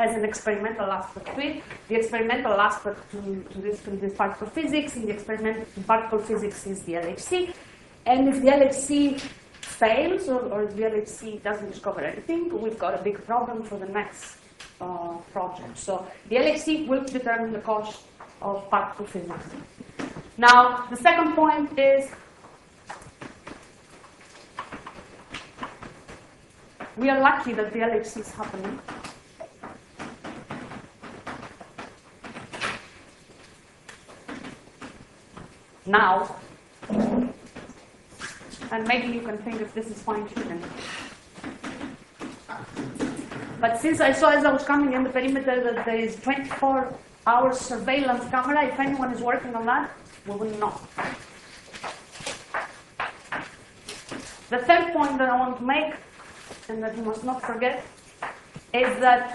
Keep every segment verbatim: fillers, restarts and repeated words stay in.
has an experimental aspect to it. The experimental aspect to, to this to this particle physics, and the experimental to particle physics is the L H C. And if the L H C fails, or, or if the L H C doesn't discover anything, we've got a big problem for the next uh, project. So the L H C will determine the cost of particle physics. Now, the second point is we are lucky that the L H C is happening. Now, and maybe you can think if this is fine-tuning. But since I saw as I was coming in the perimeter that there is twenty-four hour surveillance camera, if anyone is working on that, we will know. The third point that I want to make, and that you must not forget, is that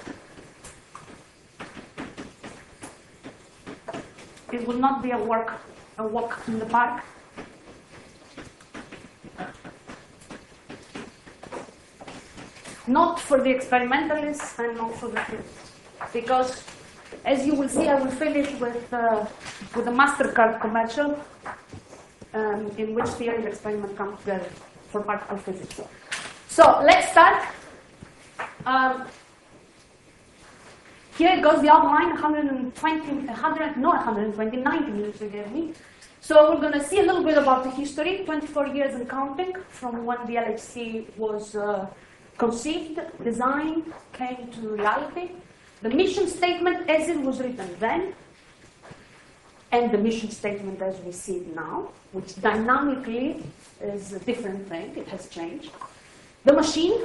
it will not be a walk, a walk in the park. Not for the experimentalists and not for the theorists. Because, as you will see, I will finish with, uh, with a MasterCard commercial um, in which theory and experiment come together for particle physics. So let's start. Um, here goes the outline, one hundred twenty, one hundred, no, one hundred twenty, ninety minutes they gave me. So we're going to see a little bit about the history, twenty-four years and counting, from when the L H C was uh, conceived, designed, came to reality. The mission statement as it was written then, and the mission statement as we see it now, which dynamically is a different thing, it has changed. The machine,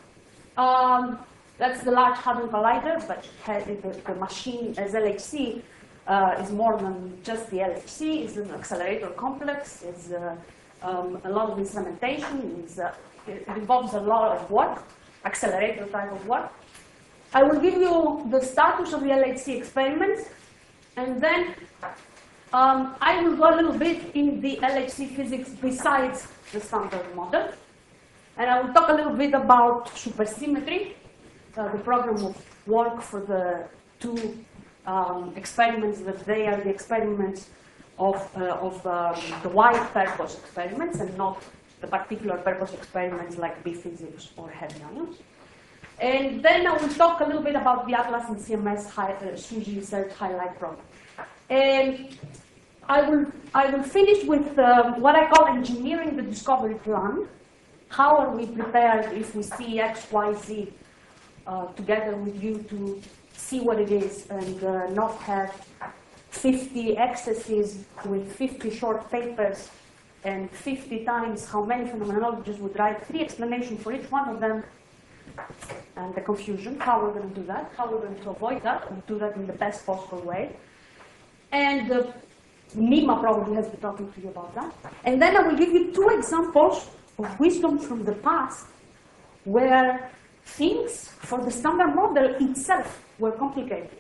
um, that's the Large Hadron Collider, but the, the machine as L H C uh, is more than just the L H C, it's an accelerator complex, it's uh, um, a lot of instrumentation, it's, uh, it involves a lot of work, accelerator type of work. I will give you the status of the L H C experiments, and then um, I will go a little bit in the L H C physics besides the standard model. And I will talk a little bit about supersymmetry, uh, the program of work for the two um, experiments that they are the experiments of, uh, of um, the wide purpose experiments and not the particular purpose experiments like B physics or heavy ions. And then I will talk a little bit about the Atlas and C M S high, uh, SUSY Search Highlight program. And I will, I will finish with um, what I call engineering the discovery plan. How are we prepared if we see X, Y, Z uh, together with you to see what it is and uh, not have fifty excesses with fifty short papers and fifty times how many phenomenologists would write three explanations for each one of them, and the confusion, how we're going to do that, how we're going to avoid that, and do that in the best possible way. And uh, Nima probably has been talking to you about that. And then I will give you two examples of wisdom from the past where things for the standard model itself were complicated.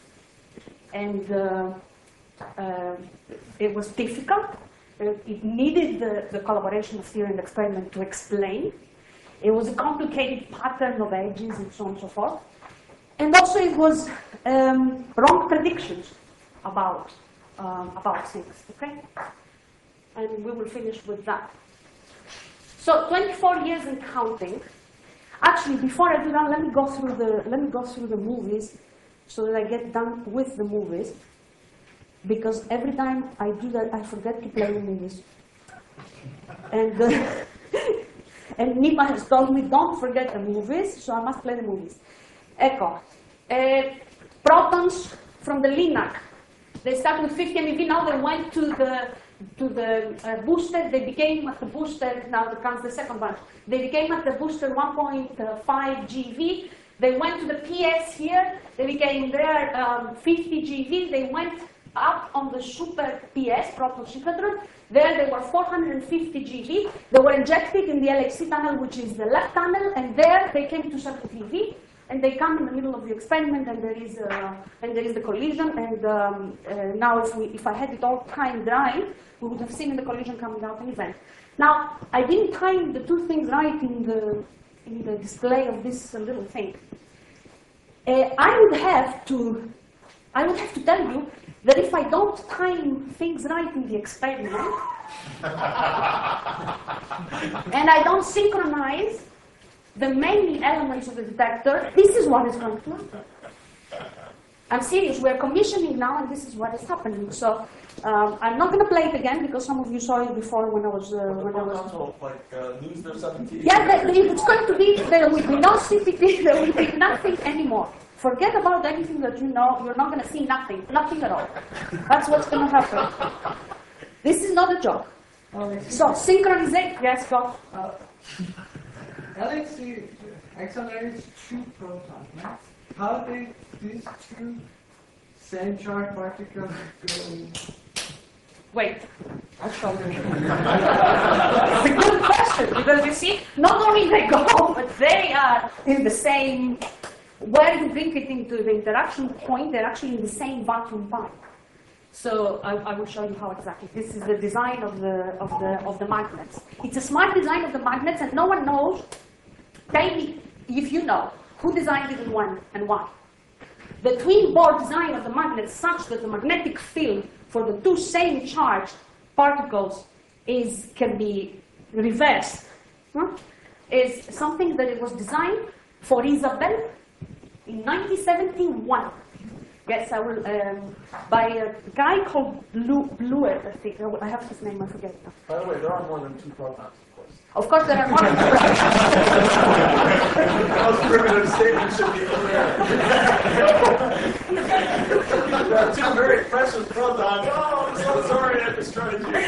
And uh, uh, it was difficult. Uh, it needed the, the collaboration of theory and experiment to explain. It was a complicated pattern of edges and so on and so forth. And also it was um, wrong predictions about, um, about things, okay? And we will finish with that. So twenty-four years and counting. Actually, before I do that, let me go through the, let me go through the movies so that I get done with the movies. Because every time I do that, I forget to play the movies. And, uh, and Nima has told me, don't forget the movies, so I must play the movies. Echo. Uh, protons from the LINAC. They start with fifty MeV, now they went to the, to the uh, booster, they became at the booster, now comes the second bunch. They became at the booster one point five G V. They went to the P S here, they became there um, fifty G V. They went up on the super P S, proton synchrotron. There they were four hundred fifty G V. They were injected in the L H C tunnel, which is the left tunnel, and there they came to seventy G V. And they come in the middle of the experiment, and there is uh, and there is the collision. And um, uh, now, if we if I had it all timed right, we would have seen the collision coming out an event. Now, I didn't time the two things right in the in the display of this uh, little thing. Uh, I would have to, I would have to tell you that if I don't time things right in the experiment, and I don't synchronize the main elements of the detector, this is what is going to happen. I'm serious, we're commissioning now, and this is what is happening. So um, I'm not going to play it again because some of you saw it before when I was. Uh, when I was will, like uh, lose their seventeen. Yeah, they, they, it's going to be. There will be no C P T. There will be nothing anymore. Forget about anything that you know. You're not going to see nothing, nothing at all. That's what's going to happen. This is not a joke. So synchronization. Yes, go. Uh, L H C accelerates two protons. Right? How did these two same charged particles go? Wait. That's a good question, because you see, not only they go, but they are in the same, where you bring it into the interaction point, they're actually in the same vacuum pipe. So I, I will show you how exactly. This is the design of the, of, the, of the magnets. It's a smart design of the magnets, and no one knows. Tell me if you know who designed it and when and why. The twin bore design of the magnet is such that the magnetic field for the two same charged particles is, can be reversed. Huh? Is something that it was designed for Isabel in nineteen seventy-one. Yes, I will, um, by a guy called Bluer, I think. I have his name, I forget now. By the way, there are more than two protons, of course. Of course, there are more than two protons. Those primitive statements should be clear. There are two very precious protons. Oh, I'm so sorry I destroyed you.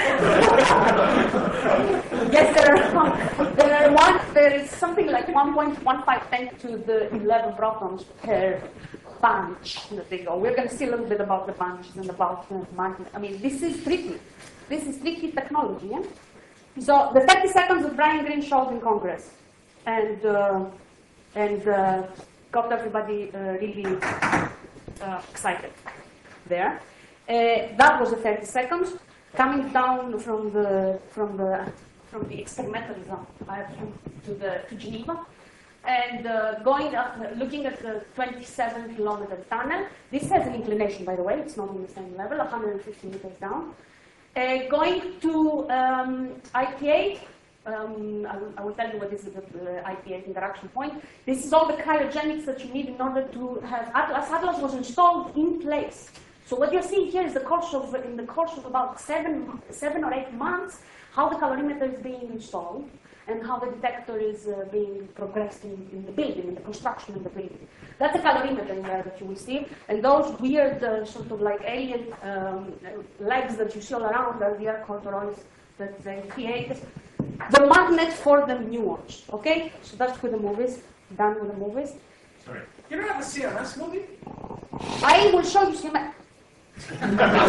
Yes, there are, there are one, there is something like one point one five ten to the eleven protons per bunch that they go. We're going to see a little bit about the bunches and about the magnet. I mean, this is tricky. This is tricky technology. Yeah? So the thirty seconds that Brian Greene showed in Congress, and uh, and uh, got everybody uh, really uh, excited there. Uh, that was the thirty seconds coming down from the from the from the experimental zone to the to Geneva. And uh, going up, looking at the twenty-seven kilometer tunnel. This has an inclination, by the way. It's not on the same level, one hundred fifty meters down. Uh, going to um, I P eight. Um, I, will, I will tell you what is the uh, I P eight interaction point. This is all the cryogenics that you need in order to have Atlas. Atlas was installed in place. So what you're seeing here is the course of, in the course of about seven, seven or eight months, how the calorimeter is being installed, and how the detector is uh, being progressed in, in the building, in the construction of the building. That's a calorimeter in there that you will see. And those weird uh, sort of like alien um, legs that you see all around are the air corduroys that they create. The magnet for the muons, okay? So that's with the movies, done with the movies. Sorry. You don't have a C M S movie? I will show you C M S. I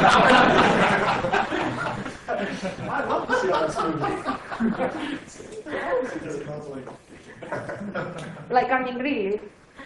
love the C M S movie. Like, I mean, really.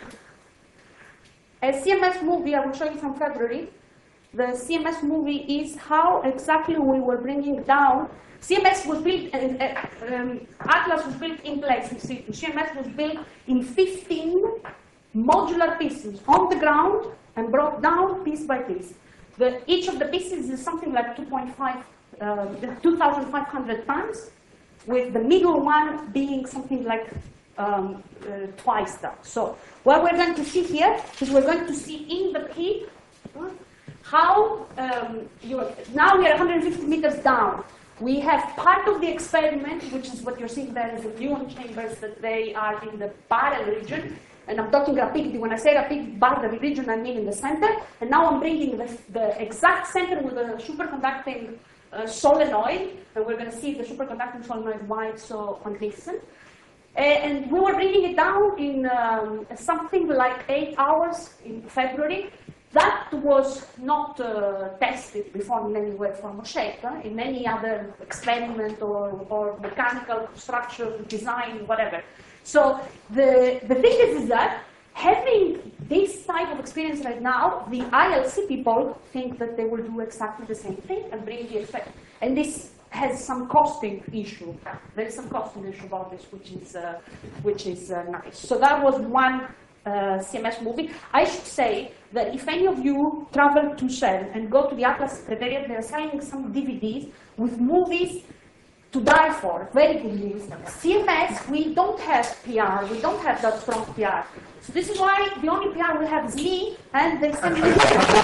A C M S movie, I will show you from February. The C M S movie is how exactly we were bringing down. C M S was built, uh, uh, um, Atlas was built in place. C M S was built in fifteen modular pieces on the ground and brought down piece by piece. The, each of the pieces is something like two point five, uh, two thousand five hundred tons, with the middle one being something like um, uh, twice that. So what we're going to see here is we're going to see in the pit uh, how, um, you are, now we are one hundred fifty meters down. We have part of the experiment, which is what you're seeing there is the muon chambers, that they are in the barrel region. And I'm talking rapidity. When I say rapid barrel region, I mean in the center. And now I'm bringing the, the exact center with a superconducting uh, solenoid. And we're going to see the superconducting solenoid why it's so magnificent. Uh, and we were bringing it down in um, something like eight hours in February. That was not uh, tested before in any way, form, or shape, uh, in any other experiment or, or mechanical construction, design, whatever. So the, the thing is, is that having this type of experience right now, the I L C people think that they will do exactly the same thing and bring the effect. And this has some costing issue. There is some costing issue about this, which is, uh, which is uh, nice. So that was one uh, C M S movie. I should say that if any of you travel to Shell and go to the Atlas Secretariat, they're selling some D V Ds with movies to die for, very good movies. C M S, we don't have P R, we don't have that strong P R. So this is why the only P R we have is me, and they send me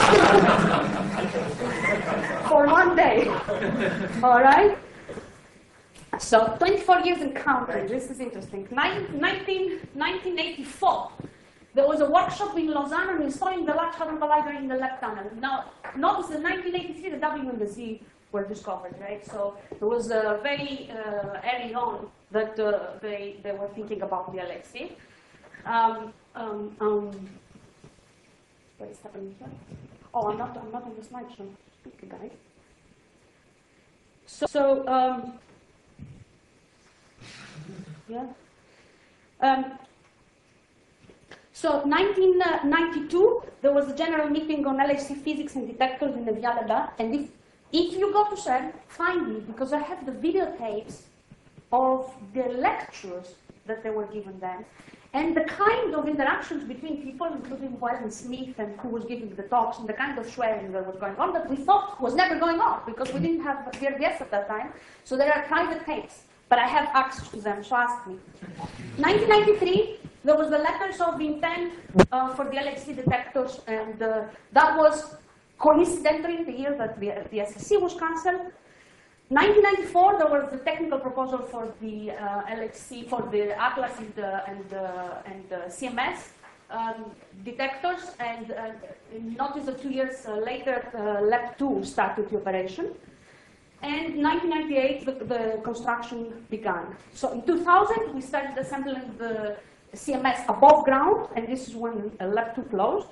for one day. All right? So twenty-four years in counting, this is interesting. nineteen, nineteen eighty-four, there was a workshop in Lausanne on installing the Large Hadron Collider in the lab tunnel. Now, notice in nineteen eighty-three, the W and the Z were discovered, right? So it was uh, very uh, early on that uh, they, they were thinking about the L H C. Um, um, um, what is happening here? Oh, I'm not, I'm not on the slideshow. Okay, guys. So, so um, yeah. Um, so nineteen ninety-two, there was a general meeting on L H C physics and detectors in the Vialada, and if If you go to Shell, find me, because I have the videotapes of the lectures that they were given then, and the kind of interactions between people, including Weldon Smith and who was giving the talks, and the kind of swearing that was going on that we thought was never going on, because we didn't have V R B S at that time. So there are private tapes, but I have access to them, so ask me. nineteen ninety-three, there was the letters of intent uh, for the L H C detectors, and uh, that was coincidentally the year that the, the S S C was cancelled. nineteen ninety-four, there was the technical proposal for the uh, L H C, for the Atlas and the, and the, and the C M S um, detectors, and uh, notice that two years uh, later, uh, Lab two started the operation. And nineteen ninety-eight, the, the construction began. So in two thousand, we started assembling the C M S above ground, and this is when uh, Lab two closed.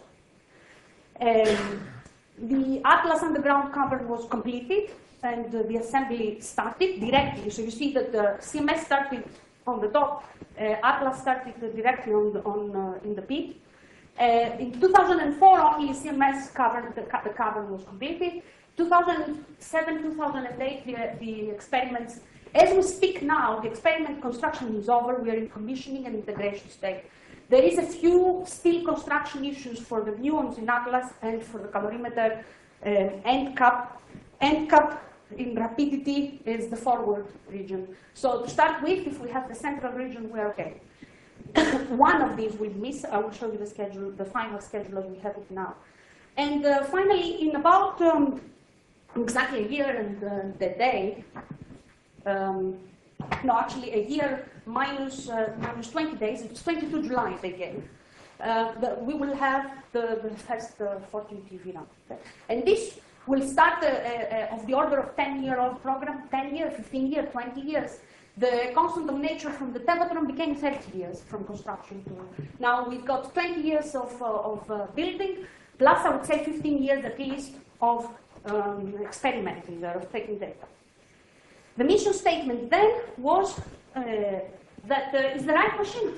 Um, The Atlas underground cover was completed, and uh, the assembly started directly. So you see that the C M S started on the top, uh, Atlas started uh, directly on the, on, uh, in the pit. Uh, in two thousand four, only C M S covered, the, the cover was completed. two thousand seven, two thousand eight, the, the experiments, as we speak now, the experiment construction is over. We are in commissioning and integration stage. There is a few still construction issues for the muons in Atlas and for the calorimeter uh, end cap. End cap in rapidity is the forward region. So to start with, if we have the central region, we're okay. One of these will miss. I will show you the schedule, the final schedule as we have it now. And uh, finally, in about um, exactly a year and uh, the day, um, no, actually a year minus, uh, minus twenty days, it's twenty-two July they gave. Uh, the, we will have the, the first uh, fourteen T V now. Okay. And this will start uh, uh, of the order of ten year old program, ten years, fifteen years, twenty years. The constant of nature from the Tevatron became thirty years from construction to now. We've got twenty years of, uh, of uh, building, plus I would say fifteen years at least of um, experimenting there, of taking data. The mission statement then was uh, that uh, is the right machine.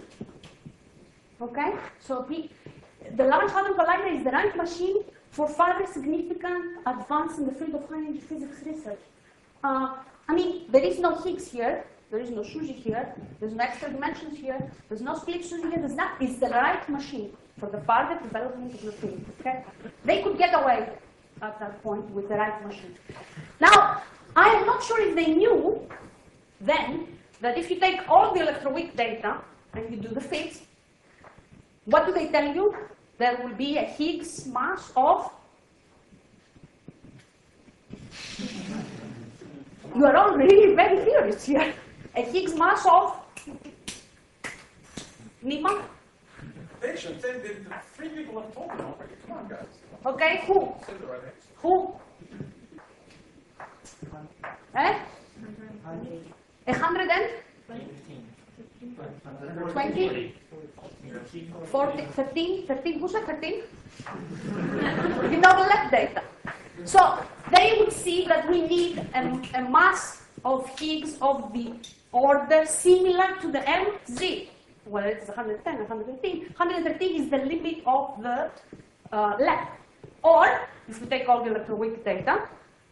Okay, so the, the Large Hadron Collider is the right machine for further significant advance in the field of high energy physics research. Uh, I mean, there is no Higgs here, there is no SUSY here, there's no extra dimensions here, there's no split SUSY here. There's not. It's the right machine for the further development of the field. Okay, they could get away at that point with the right machine. Now, I am not sure if they knew then that if you take all the electroweak data and you do the fits, what do they tell you? There will be a Higgs mass of, you are all really very curious here, a Higgs mass of, Nima? They should say that the three people have told them already. Come on, guys. Okay, who? Say the right answer. Who? Eh? A hundred and? Twenty? Forty? Thirteen? Thirteen? Who said thirteen? You double left data. So they would see that we need a, a mass of Higgs of the order similar to the M Z. Well, it's one hundred ten, one hundred thirteen. one hundred thirteen is the limit of the uh, lab. Or, if we take all the electroweak data,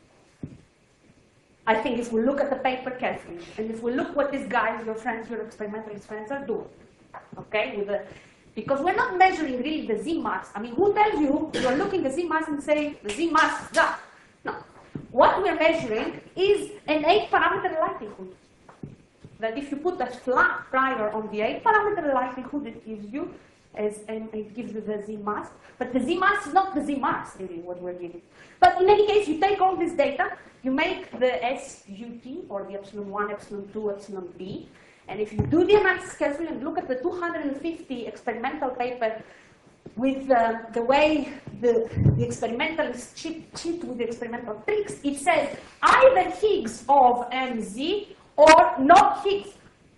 I think if we look at the paper carefully, and if we look what these guys, your friends, your experimentalist friends are doing, okay, with the Because we're not measuring really the Z mass. I mean, who tells you you're looking at Z mass and say the Z mass is that? No. What we're measuring is an eight parameter likelihood. That if you put a flat prior on the eight parameter likelihood, it gives you as, and it gives you the Z mass. But the Z mass is not the Z mass, really, what we're giving. But in any case, you take all this data, you make the S U T, or the epsilon one, epsilon two, epsilon B. And if you do the analysis carefully and look at the two hundred fifty experimental paper with uh, the way the, the experimentalists cheat, cheat with the experimental tricks, it says either Higgs of M Z or not Higgs.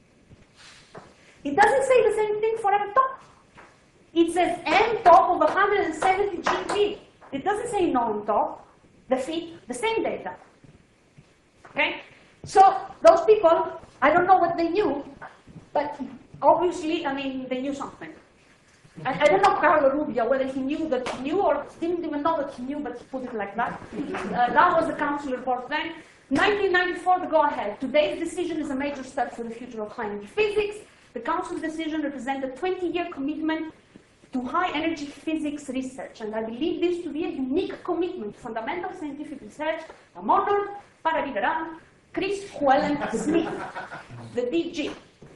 It doesn't say the same thing for M top. It says M top of one hundred seventy G P. It doesn't say non top. The fit, the same data. Okay? So those people, I don't know what they knew, but obviously, I mean, they knew something. I, I don't know Carlo Rubbia, whether he knew that he knew or didn't even know that he knew, but he put it like that. Uh, that was the council report then. nineteen ninety-four, the go-ahead. Today's decision is a major step for the future of high-energy physics. The council's decision represents a twenty-year commitment to high-energy physics research, and I believe this to be a unique commitment to fundamental scientific research. I'm honored, Pararigaran, Chris Whelan-Smith, the D G.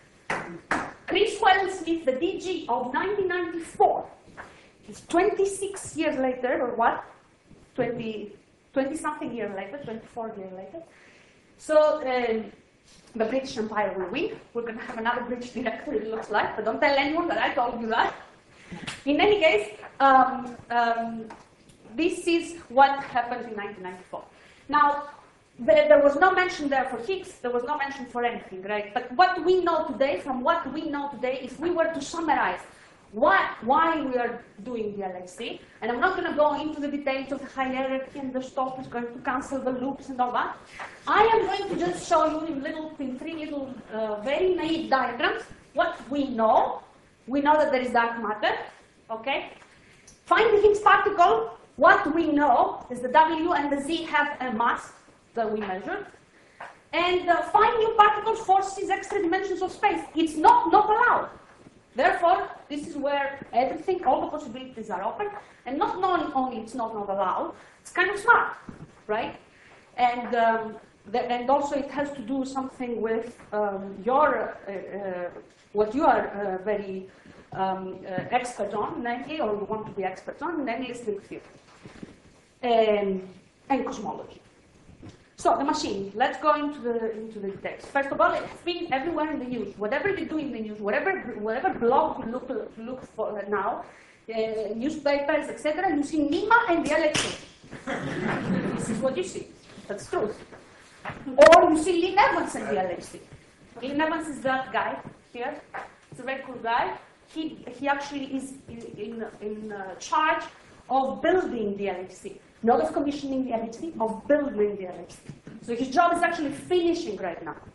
Chris Whelan-Smith, the D G of nineteen ninety-four. It's twenty-six years later, or what? twenty, twenty-something years later, twenty-four years later. So um, the British Empire will win. We're going to have another British director, it looks like, but don't tell anyone that I told you that. In any case, um, um, this is what happened in nineteen ninety-four. Now, there, there was no mention there for Higgs, there was no mention for anything, right? But what we know today, from what we know today, if we were to summarize what, why we are doing the L H C, and I'm not going to go into the details of the hierarchy and the stop is going to cancel the loops and all that. I am going to just show you in, little, in three little, uh, very naive diagrams what we know. We know that there is dark matter, okay? Find the Higgs particle. What we know is the W and the Z have a mass that we measured. And uh, find new particles forces extra dimensions of space. It's not, not allowed. Therefore, this is where everything, all the possibilities are open. And not knowing only it's not, not allowed, it's kind of smart, right? And, um, the, and also it has to do something with um, your, uh, uh, what you are uh, very um, uh, expert on, namely, or you want to be expert on, namely string theory um, and cosmology. So the machine, let's go into the into the details. First of all, it's been everywhere in the news. Whatever you do in the news, whatever whatever blog you look look for now, uh, newspapers, et cetera, you see NEMA and the L H C. This is what you see. That's true. Or you see Lynn Evans and the L H C. Lynn Evans is that guy here. It's a very cool guy. He he actually is in in, in uh, charge of building the L H C. Not of commissioning the L H C, of building the L H C. So his job is actually finishing right now.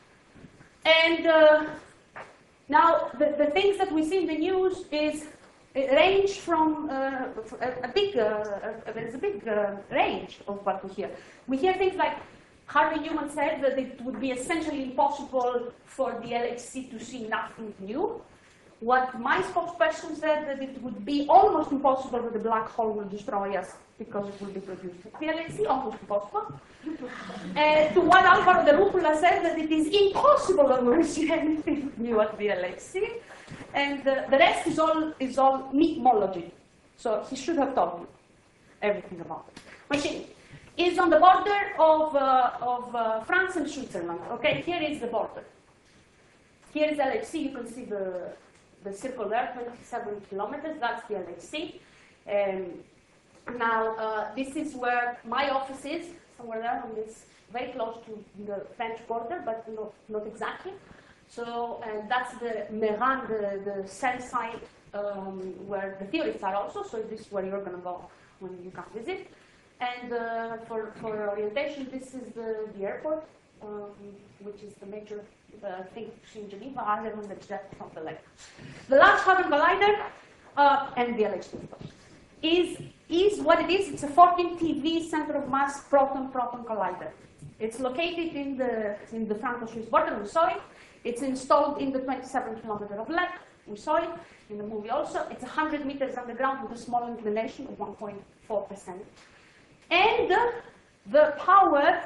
And uh, now the, the things that we see in the news is it range from uh, a, a big, uh, there's a big uh, range of what we hear. We hear things like Harvey Newman said that it would be essentially impossible for the L H C to see nothing new. What my spokesperson said that it would be almost impossible that the black hole will destroy us because it will be produced at the L H C, almost impossible. uh, to what Alvaro de Rucola said that it is impossible that we will see anything new at the L H C. And uh, the rest is all, is all mythology. So he should have told you everything about it. Machine is on the border of, uh, of uh, France and Switzerland. Okay, here is the border. Here is L H C, you can see the the circle there, twenty-seven kilometers, that's the L H C. Um, now, uh, this is where my office is, somewhere there on this, very close to the French border, but not, not exactly. So, and that's the Meran, the, the cell site um, where the theorists are also, so this is where you're going to go when you come visit. And uh, for, for orientation, this is the, the airport, um, which is the major uh, thing in Geneva, other than the jet from the lake. The Large Hadron Collider, uh, and the L H C, is, is what it is. It's a fourteen T V center of mass proton-proton collider. It's located in the, in the Franco-Swiss border, I'm sorry. It's installed in the twenty-seven kilometer of length. We saw it in the movie also. It's one hundred meters underground with a small inclination of one point four percent. And uh, the power,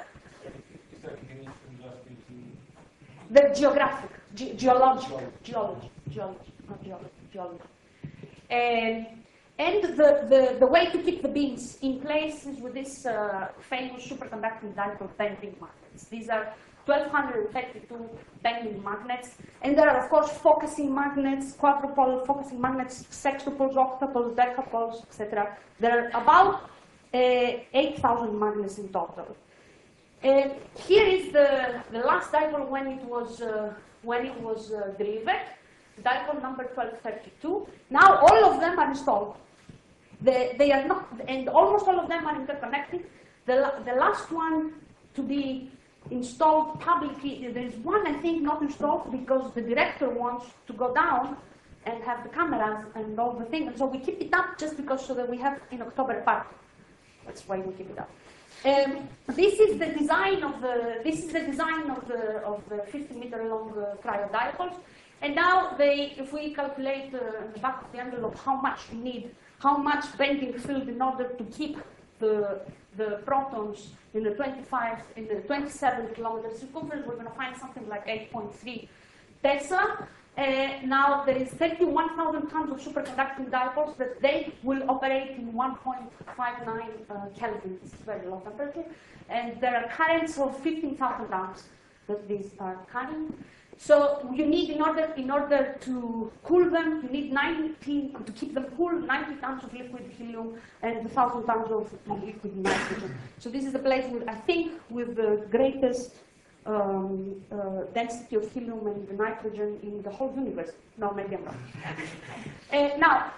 the geographic, ge geological, geology, geology, not geology, geology. And, and the, the, the way to keep the beams in place is with this uh, famous superconducting dipole bending magnets. These are twelve thirty-two bending magnets. And there are, of course, focusing magnets, quadrupole focusing magnets, sextupoles, octupoles, decapoles, et cetera. There are about uh, eight thousand magnets in total. Uh, here is the, the last dipole when it was, uh, when it was uh, delivered, dipole number twelve thirty-two. Now all of them are installed. They, they are not, and almost all of them are interconnected. The, the last one to be installed publicly, there is one, I think, not installed because the director wants to go down and have the cameras and all the things. And so we keep it up just because so that we have in October a party. That's why we keep it up. Um, this is the design of the this is the design of the of the fifty meter long uh, cryodipoles. And now they, if we calculate uh, in the back of the envelope how much we need, how much bending field in order to keep the the protons in the twenty-five, in the twenty-seven kilometer circumference, we're going to find something like eight point three Tesla. Uh, now there is thirty-one thousand tons of superconducting dipoles that they will operate in one point five nine uh, Kelvin. This is very low temperature, and there are currents of fifteen thousand amps that these are carrying. So you need, in order in order to cool them, you need ninety to keep them cool, ninety tons of liquid helium and one thousand tons of liquid nitrogen. So this is the place where I think with the greatest um, uh, density of helium and nitrogen in the whole universe. No, maybe I'm wrong. uh, now,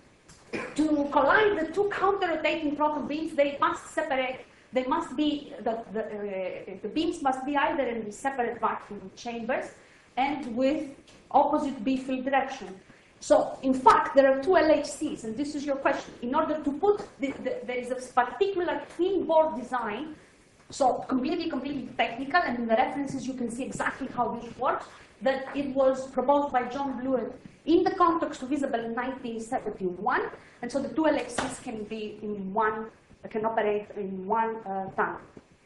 to collide the two counter-rotating proton beams, they must separate. They must be the the, uh, the beams must be either in separate vacuum chambers and with opposite B field direction. So, in fact, there are two L H Cs, and this is your question. In order to put, the, the, there is a particular twin board design, so completely, completely technical, and in the references you can see exactly how this works, that it was proposed by John Blewett in the context of ISABEL in nineteen seventy-one, and so the two L H Cs can be in one, can operate in one uh, tank.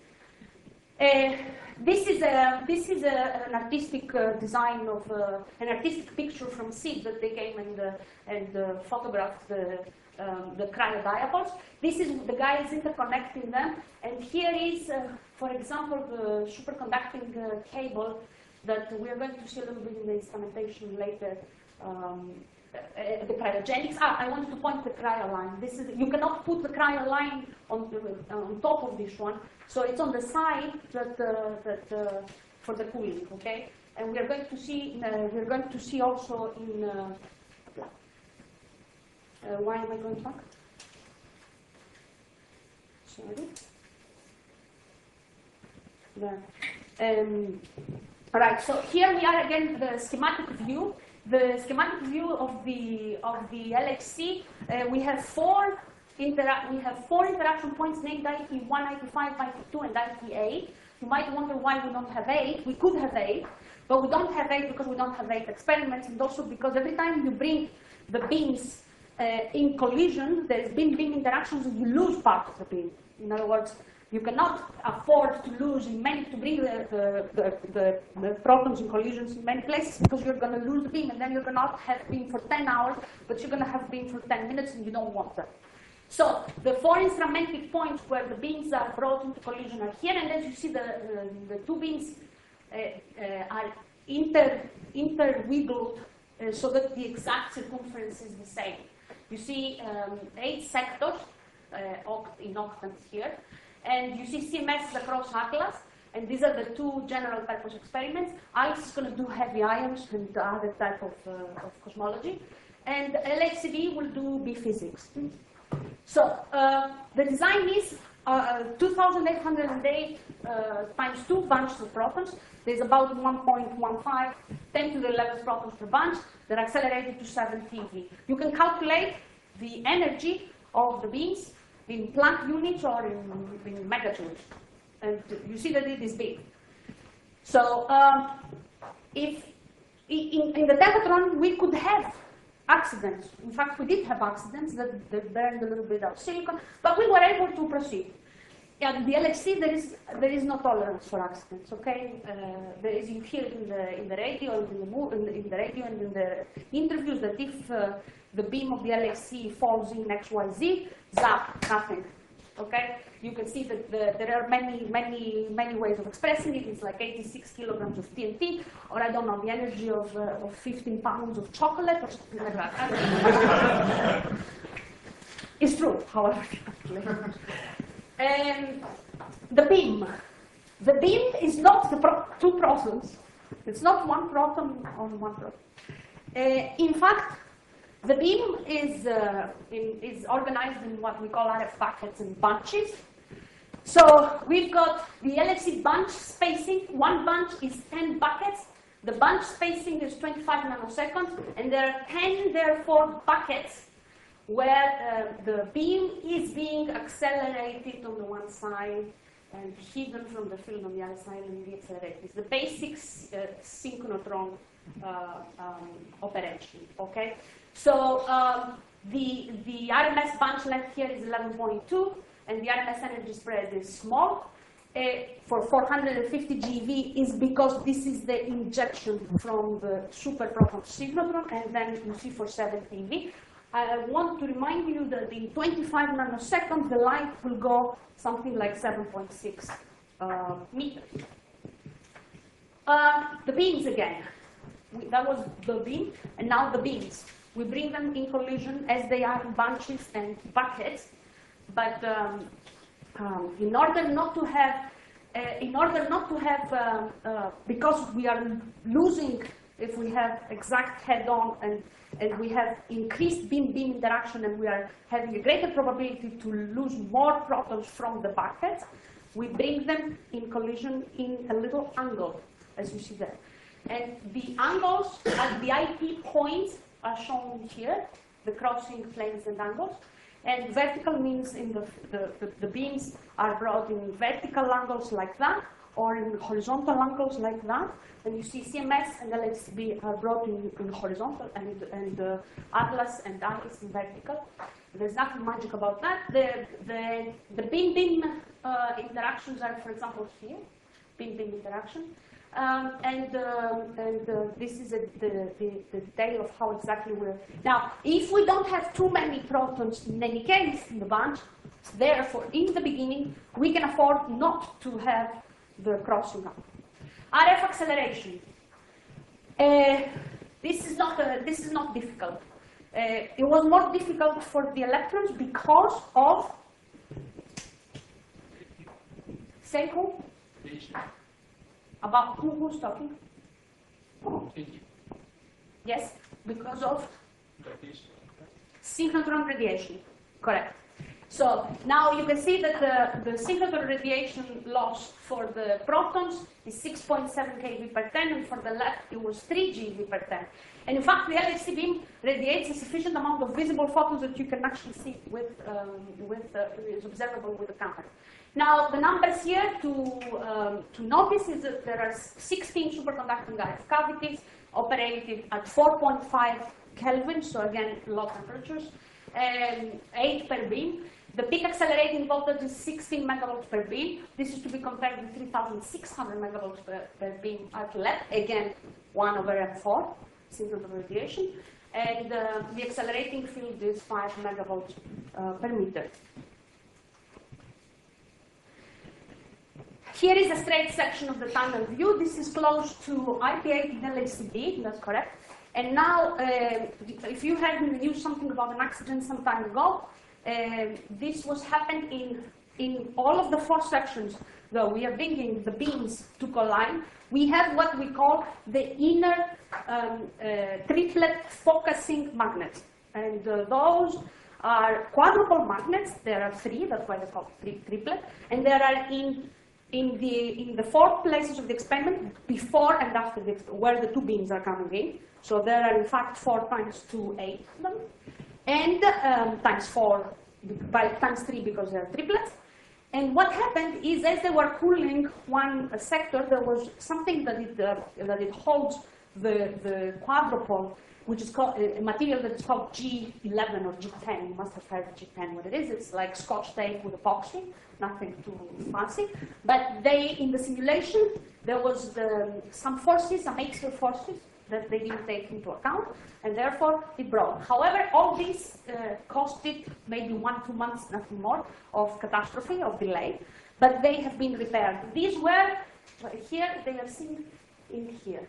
Uh, this is a this is a, an artistic uh, design of uh, an artistic picture from S I D that they came and uh, and uh, photographed the um, the cryodipoles. This is the guy is interconnecting them, and here is, uh, for example, the superconducting uh, cable that we are going to see a little bit in the instrumentation later. Um, Uh, the cryogenics. Ah, I wanted to point the cryo line. This is, you cannot put the cryo line on, uh, on top of this one, so it's on the side that, uh, that uh, for the cooling, okay? And we are going to see, uh, we are going to see also in, uh, uh, why am I going back? Sorry. There. Um, all right, so here we are again, the schematic view. The schematic view of the of the L H C, uh, we have four intera we have four interaction points named I T one, I T five, I T two, and I T eight. You might wonder why we don't have eight. We could have eight, but we don't have eight because we don't have eight experiments, and also because every time you bring the beams uh, in collision, there's beam-beam interactions, and you lose part of the beam. In other words, you cannot afford to lose in many, to bring the, the, the, the, the protons in collisions in many places because you're going to lose the beam, and then you're going to not have beam for ten hours, but you're going to have beam for ten minutes, and you don't want that. So the four instrumented points where the beams are brought into collision are here, and as you see, the, uh, the two beams uh, uh, are inter, interwiggled uh, so that the exact circumference is the same. You see um, eight sectors uh, oct in octants here. And you see C M S across Atlas, and these are the two general purpose experiments. ICE is going to do heavy ions and other type of, uh, of cosmology. And L H C D will do B physics. So uh, the design is uh, two thousand eight hundred eight uh, times two bunches of protons. There's about one point one five, ten to the eleventh protons per bunch. They're accelerated to seven T eV. You can calculate the energy of the beams in Planck units or in, in megajoules. And you see that it is big. So um, if in, in the Tevatron, we could have accidents. In fact, we did have accidents that, that burned a little bit of silicon, but we were able to proceed. At the L H C, there is there is no tolerance for accidents. Okay, uh, there is, you hear it in the in the radio, in the, mo in the in the radio and in the interviews that if uh, the beam of the L H C falls in X Y Z, zap, nothing. Okay, you can see that the, there are many many many ways of expressing it. It's like eighty-six kilograms of T N T, or I don't know, the energy of uh, of fifteen pounds of chocolate, or something like that. It's true, however. And the beam. The beam is not the pro two protons. It's not one proton on one proton. Uh, in fact, the beam is, uh, in, is organized in what we call R F buckets and bunches. So we've got the L H C bunch spacing. One bunch is ten buckets. The bunch spacing is twenty-five nanoseconds, and there are ten, therefore, buckets where uh, the beam is being accelerated on the one side and hidden from the field on the other side and be accelerated. It's the basic uh, synchrotron uh, um, operation, okay? So um, the, the R M S bunch length here is eleven point two, and the R M S energy spread is small. Uh, for four hundred fifty GeV is because this is the injection from the superproton synchrotron, and then you see for seventy eV. I want to remind you that in twenty-five nanoseconds, the light will go something like seven point six uh, meters. Uh, the beams again. We, that was the beam, and now the beams. We bring them in collision as they are in bunches and buckets, but um, um, in order not to have, uh, in order not to have, um, uh, because we are losing if we have exact head-on and and we have increased beam-beam interaction and we are having a greater probability to lose more protons from the buckets, we bring them in collision in a little angle, as you see there. And the angles at the I P points are shown here, the crossing planes and angles. And vertical means in the, the, the, the beams are brought in vertical angles like that, or in horizontal angles like that. And you see C M S and L H C B are brought in, in horizontal, and, and uh, Atlas and Iris in vertical. There's nothing magic about that. The, the, the beam-beam uh, interactions are, for example, here, beam-beam interaction. Um, and uh, and uh, this is a, the, the, the detail of how exactly we're... Now, if we don't have too many protons in any case in the bunch, therefore, in the beginning, we can afford not to have the crossing up. R F acceleration. Uh, this is not a, this is not difficult. Uh, it was more difficult for the electrons because of. Say who? About who? Who's talking? Yes, because of synchrotron radiation. Correct. So now you can see that the, the synchrotron radiation loss for the protons is six point seven keV per ten, and for the left it was three GeV per ten. And in fact, the L H C beam radiates a sufficient amount of visible photons that you can actually see with, um, with uh, is observable with the camera. Now, the numbers here to, um, to notice is that there are sixteen superconducting R F cavities operated at four point five Kelvin, so again, low temperatures, and eight per beam. The peak accelerating voltage is sixteen megavolts per beam. This is to be compared with three thousand six hundred megavolts per, per beam at left. Again, one over M four, synchrotron radiation. And uh, the accelerating field is five megavolts uh, per meter. Here is a straight section of the tunnel view. This is close to I P eight in L H C B, that's correct. And now, uh, if you heard in the news something about an accident some time ago, uh, this was happened in, in all of the four sections, though we are bringing the beams to collide. We have what we call the inner um, uh, triplet focusing magnets. And uh, those are quadruple magnets. There are three, that's why they're called tri triplet. And there are in In the, in the four places of the experiment, before and after the, where the two beams are coming in. So there are in fact four times two, eight of them, and um, times four, by times three because they are triplets. And what happened is, as they were cooling one uh, sector, there was something that it, uh, that it holds the, the quadrupole, which is called a material that is called G eleven or G ten. You must have heard of G ten. What it is? It's like Scotch tape with epoxy, nothing too fancy. But they, in the simulation, there was the, some forces, some axial forces that they didn't take into account, and therefore it broke. However, all this uh, costed maybe one, two months, nothing more, of catastrophe, of delay, but they have been repaired. These were, here, they are seen in here.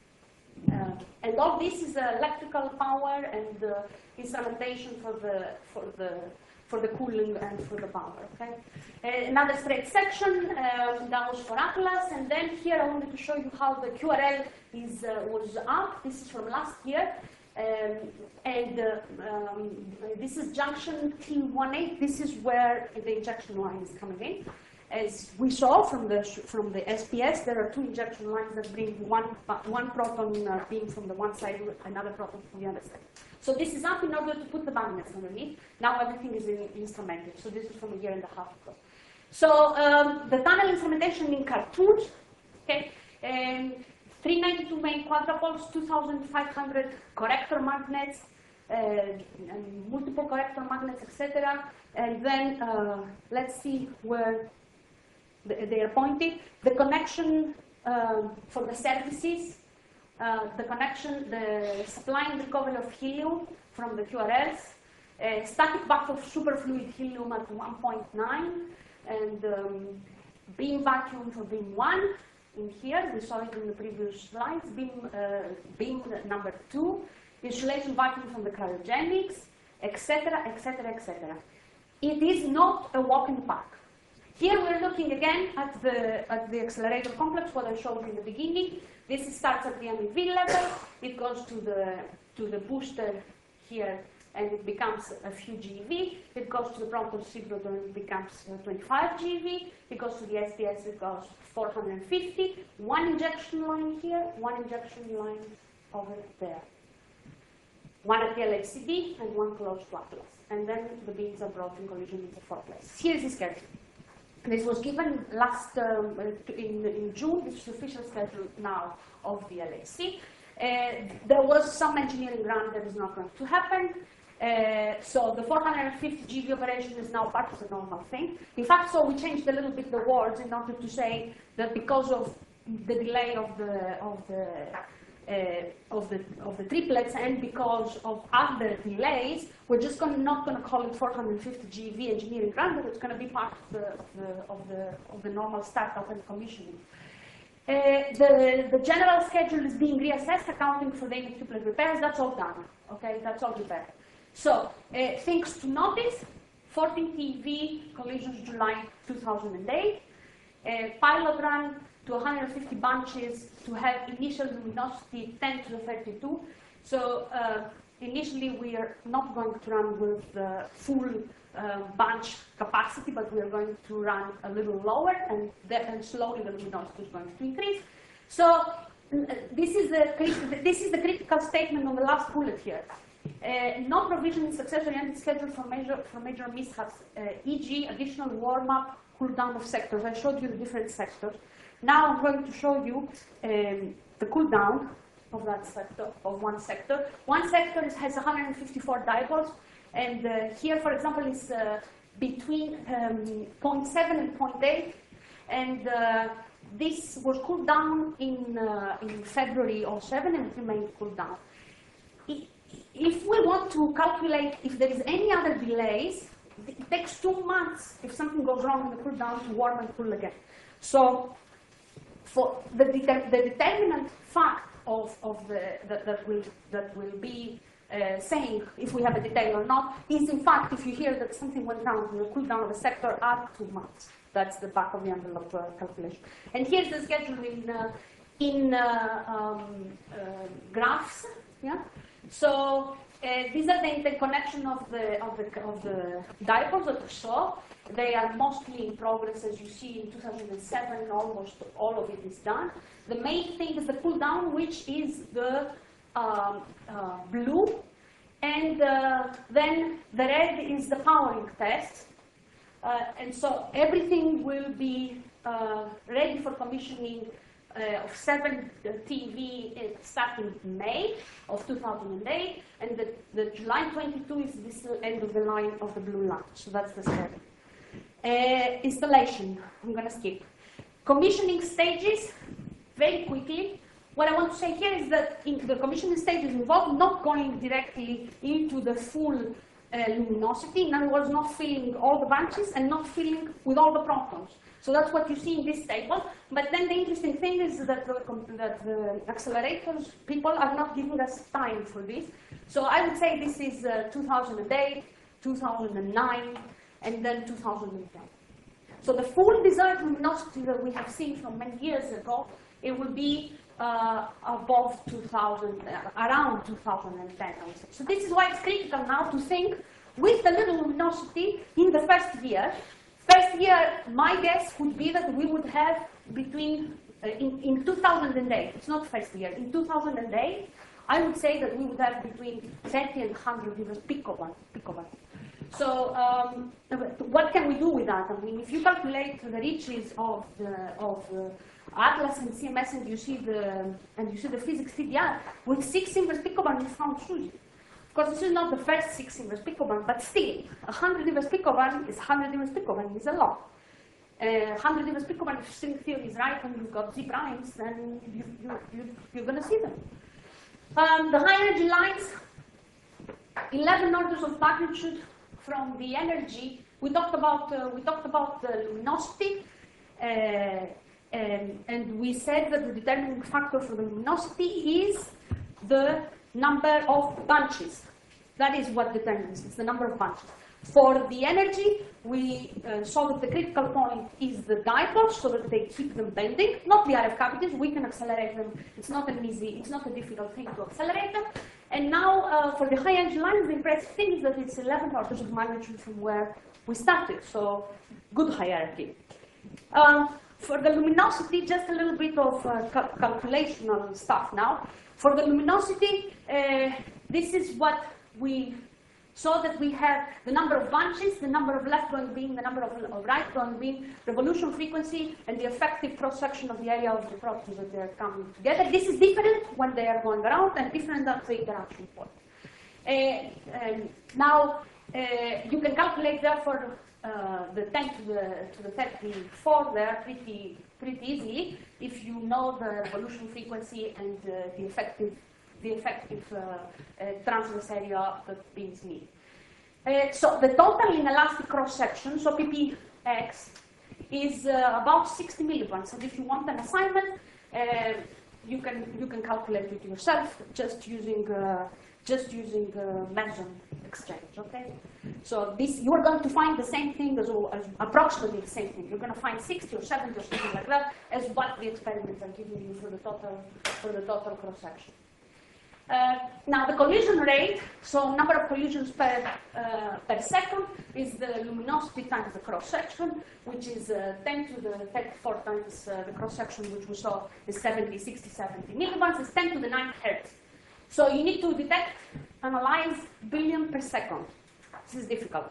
Uh, and all this is uh, electrical power and uh, instrumentation for the for the for the cooling and for the power. Okay. Uh, another straight section um, that was for Atlas, and then here I wanted to show you how the Q R L is uh, was up. This is from last year, um, and uh, um, this is junction T eighteen. This is where the injection line is coming in. As we saw from the from the S P S, there are two injection lines that bring one one proton uh, beam from the one side, another proton from the other side. So this is up in order to put the magnets underneath. Now everything is in, instrumented. So this is from a year and a half ago. So um, the tunnel instrumentation in cartoons, okay, um, three ninety-two main quadrupoles, two thousand five hundred corrector magnets, uh, and multiple corrector magnets, et cetera. And then uh, let's see where they are pointing. The connection uh, for the services, uh, the connection, the supply and recovery of helium from the Q R Ls, uh, static bath of superfluid helium at one point nine, and um, beam vacuum for beam one. In here, we saw it in the previous slides, beam, uh, beam number two, insulation vacuum from the cryogenics, et cetera, et cetera, et cetera. It is not a walk in the park. Here we're looking again at the, at the accelerator complex, what I showed you in the beginning. This starts at the M E V level, it goes to the, to the booster here, and it becomes a few GeV. It goes to the proton synchrotron, and it becomes uh, twenty-five GeV. It goes to the S P S, it goes four hundred fifty. One injection line here, one injection line over there. One at the L H C D and one close to Atlas. And then the beams are brought in collision into four places. Here's the schedule. This was given last um, in, in June. This is the official schedule now of the L H C. Uh, there was some engineering grant that is not going to happen. Uh, so the four hundred fifty GeV operation is now part of the normal thing. In fact, so we changed a little bit the words in order to say that because of the delay of the of the uh, of the of the triplets and because of other delays, we're just gonna, not going to call it four hundred fifty GeV engineering grant, but it's going to be part of the of the of the, of the normal startup and commissioning. Uh, the, the general schedule is being reassessed, accounting for the triplet repairs. That's all done. Okay, that's all repaired. So, uh, things to notice: fourteen T V collisions July two thousand eight, uh, pilot run to one hundred fifty bunches to have initial luminosity ten to the thirty-two. So, uh, initially we are not going to run with the full uh, bunch capacity, but we are going to run a little lower, and, and slowly the luminosity is going to increase. So, uh, this is the this is the critical statement on the last bullet here. Uh, no provision in success-oriented schedule for major, for major mishaps, uh, for example additional warm-up, cool-down of sectors. I showed you the different sectors. Now I'm going to show you um, the cool-down of that sector, of one sector. One sector is, has one hundred fifty-four dipoles, and uh, here, for example, is uh, between um, zero point seven and zero point eight, and uh, this was cooled down in, uh, in February oh seven and remained cooled down. It, If we want to calculate if there is any other delays, it takes two months if something goes wrong in the cool down to warm and cool again. So, for the, the determinant fact of, of the, that, that, will, that will be uh, saying if we have a delay or not is, in fact, if you hear that something went wrong in the cool down of a sector, add two months. That's the back of the envelope uh, calculation. And here's the schedule in, uh, in uh, um, uh, graphs. Yeah. So uh, these are the interconnection of the of the of the dipoles that we saw. They are mostly in progress, as you see. In two thousand seven, almost all of it is done. The main thing is the cool down, which is the um, uh, blue, and uh, then the red is the powering test. Uh, and so everything will be uh, ready for commissioning uh, of seven T V uh, starting May of two thousand eight, and the, the July twenty-two is this end of the line of the blue line. So that's the seven. Uh, installation, I'm going to skip. Commissioning stages, very quickly. What I want to say here is that in the commissioning stages involved not going directly into the full uh, luminosity, in other words, not filling all the bunches and not filling with all the protons. So that's what you see in this table. But then the interesting thing is that the, that the accelerators people are not giving us time for this. So I would say this is uh, two thousand eight, two thousand nine, and then two thousand ten. So the full desired luminosity that we have seen from many years ago, it will be uh, above two thousand, uh, around two thousand ten, I would say. So this is why it's critical now to think with the little luminosity in the first year. First year, my guess would be that we would have between, uh, in, in two thousand eight, it's not first year, in two thousand eight, I would say that we would have between thirty and one hundred even picowatt. picowatt. So um, what can we do with that? I mean, if you calculate the reaches of the, of the Atlas and C M S and you see the, and you see the physics T D R, with six inverse picobarn you found Suzy. Of course, this is not the first six inverse picobarn, but still, one hundred inverse picobarn is one hundred inverse picobarn, is a lot. Uh, one hundred inverse picobarn, if string theory is right and you've got Z primes, then you, you, you, you're going to see them. Um, the high energy lines, eleven orders of magnitude from the energy. We talked about, uh, we talked about the luminosity, uh, and, and we said that the determining factor for the luminosity is the number of bunches. That is what determines, it's the number of bunches. For the energy, we uh, saw that the critical point is the dipoles, so that they keep them bending, not the R F cavities. We can accelerate them. It's not an easy, it's not a difficult thing to accelerate them. And now, uh, for the high energy lines, the impressive thing is that it's eleven orders of magnitude from where we started, so good hierarchy. Um, for the luminosity, just a little bit of uh, cal calculational stuff now. For the luminosity, uh, this is what we saw, that we have the number of bunches, the number of left-going beam, the number of, of right-going beam, revolution frequency, and the effective cross-section of the area of the protons that they are coming together. This is different when they are going around and different at the interaction point. Uh, um, now, uh, you can calculate, therefore, uh, the ten to the, to the thirty-four there pretty, pretty easily if you know the revolution frequency and uh, the effective the effective uh, uh, transverse area that beams need. Uh, so the total inelastic cross-section, so P P X, is uh, about sixty millibarns. And if you want an assignment, uh, you can you can calculate it yourself just using uh, just using uh, meson exchange. Okay. So this you are going to find the same thing as, as approximately the same thing. You're going to find sixty or seventy or something like that as what the experiments are giving you for the total for the total cross-section. Uh, now the collision rate, so number of collisions per, uh, per second, is the luminosity times the cross-section, which is uh, ten to the thirty-four times uh, the cross-section, which we saw is seventy, sixty, seventy millibarns, is ten to the nine hertz. So you need to detect, analyze billion per second. This is difficult.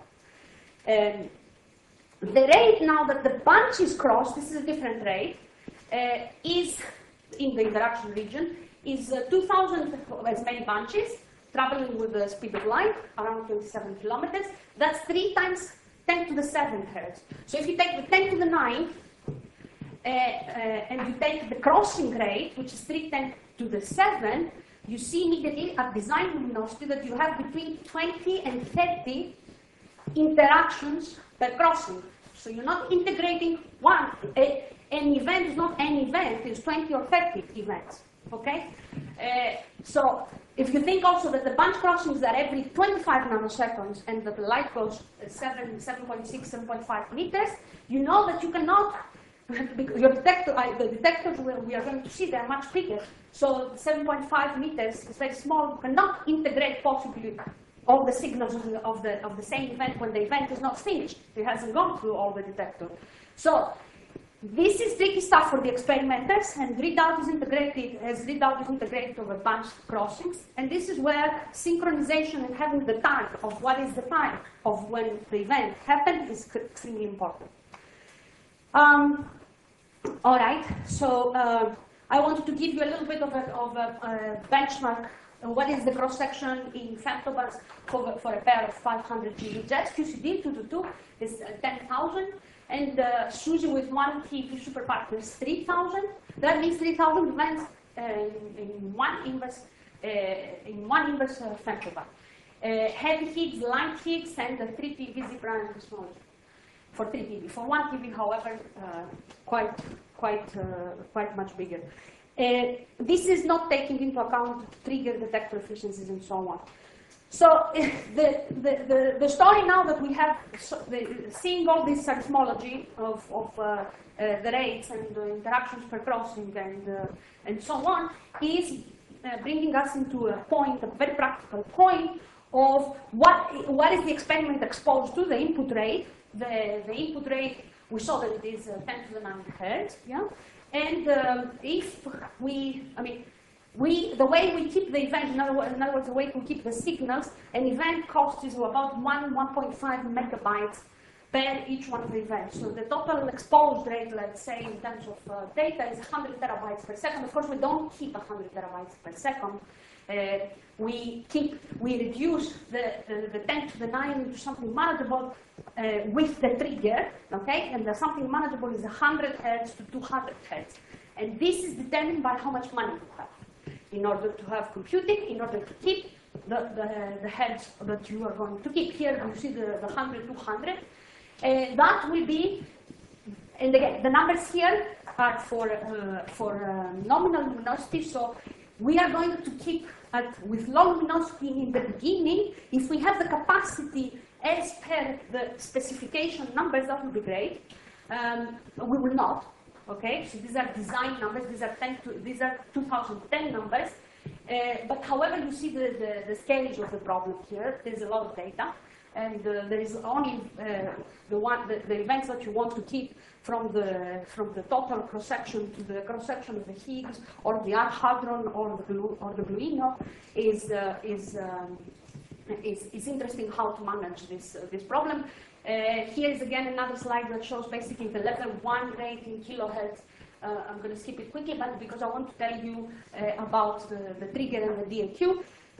Um, the rate now that the bunches cross, this is a different rate, uh, is in the interaction region, is uh, two thousand as many bunches traveling with the speed of light, around twenty-seven kilometers. That's three times ten to the seven hertz. So if you take the ten to the nine, uh, uh, and you take the crossing rate, which is three ten to the seven, you see immediately at design luminosity that you have between twenty and thirty interactions per crossing. So you're not integrating one. A, an event is not an event, it's twenty or thirty events. Okay? Uh, so if you think also that the bunch crossings are every twenty-five nanoseconds and that the light goes at seven, seven point six, seven point five meters, you know that you cannot, your detector, uh, the detectors we, we are going to see, they're much bigger. So seven point five meters is very small. You cannot integrate possibly all the signals of the, of the, of the same event when the event is not finished. It hasn't gone through all the detectors. So this is tricky stuff for the experimenters, and readout is integrated as readout is integrated over bunch crossings. And this is where synchronization and having the time of what is the time of when the event happened is extremely important. Um, all right, so uh, I wanted to give you a little bit of a, of a, a benchmark. Uh, what is the cross-section in femtobars for, for a pair of five hundred jets? Q C D two to two is uh, ten thousand, and uh, SUSY with one T P superpartner is three thousand. That means three thousand events uh, in, in one inverse uh, in one inverse uh, femtobar. Uh, heavy Higgs, light Higgs, and the three P V Z-prime cosmology for three P V. For one P V, however, uh, quite quite uh, quite much bigger. Uh, this is not taking into account trigger detector efficiencies and so on. So the, the, the, the story now that we have, so the, seeing all this arithmology of, of uh, uh, the rates and the interactions per crossing and, uh, and so on, is uh, bringing us into a point, a very practical point of what, what is the experiment exposed to, the input rate. The, the input rate, we saw that it is uh, ten to the nine hertz, yeah? And um, if we, I mean, we, the way we keep the event, in other, words, in other words, the way we keep the signals, an event cost is about one, one point five megabytes per each one of the events. So the total exposed rate, let's say, in terms of uh, data is one hundred terabytes per second. Of course, we don't keep one hundred terabytes per second. Uh, we keep, we reduce the, the, the ten to the nine into something manageable uh, with the trigger, okay? And the something manageable is one hundred hertz to two hundred hertz. And this is determined by how much money you have. In order to have computing, in order to keep the, the, the hertz that you are going to keep. Here you see the, the one hundred, two hundred. Uh, that will be, and again, the numbers here are for, uh, for uh, nominal luminosity, so we are going to keep at, with low luminosity in the beginning. If we have the capacity as per the specification numbers, that would be great. Um, we will not, okay? So these are design numbers. These are ten to, these are two thousand ten numbers. Uh, but however, you see the, the, the scalage of the problem here. There's a lot of data, and uh, there is only uh, the one the, the events that you want to keep from the from the total cross section to the cross section of the Higgs or the Arc Hadron or the blue or the Bluino is uh, is, um, is is interesting how to manage this uh, this problem. Uh, here is again another slide that shows basically the level one rate in kilohertz. Uh, I'm going to skip it quickly, but because I want to tell you uh, about the, the trigger and the D A Q.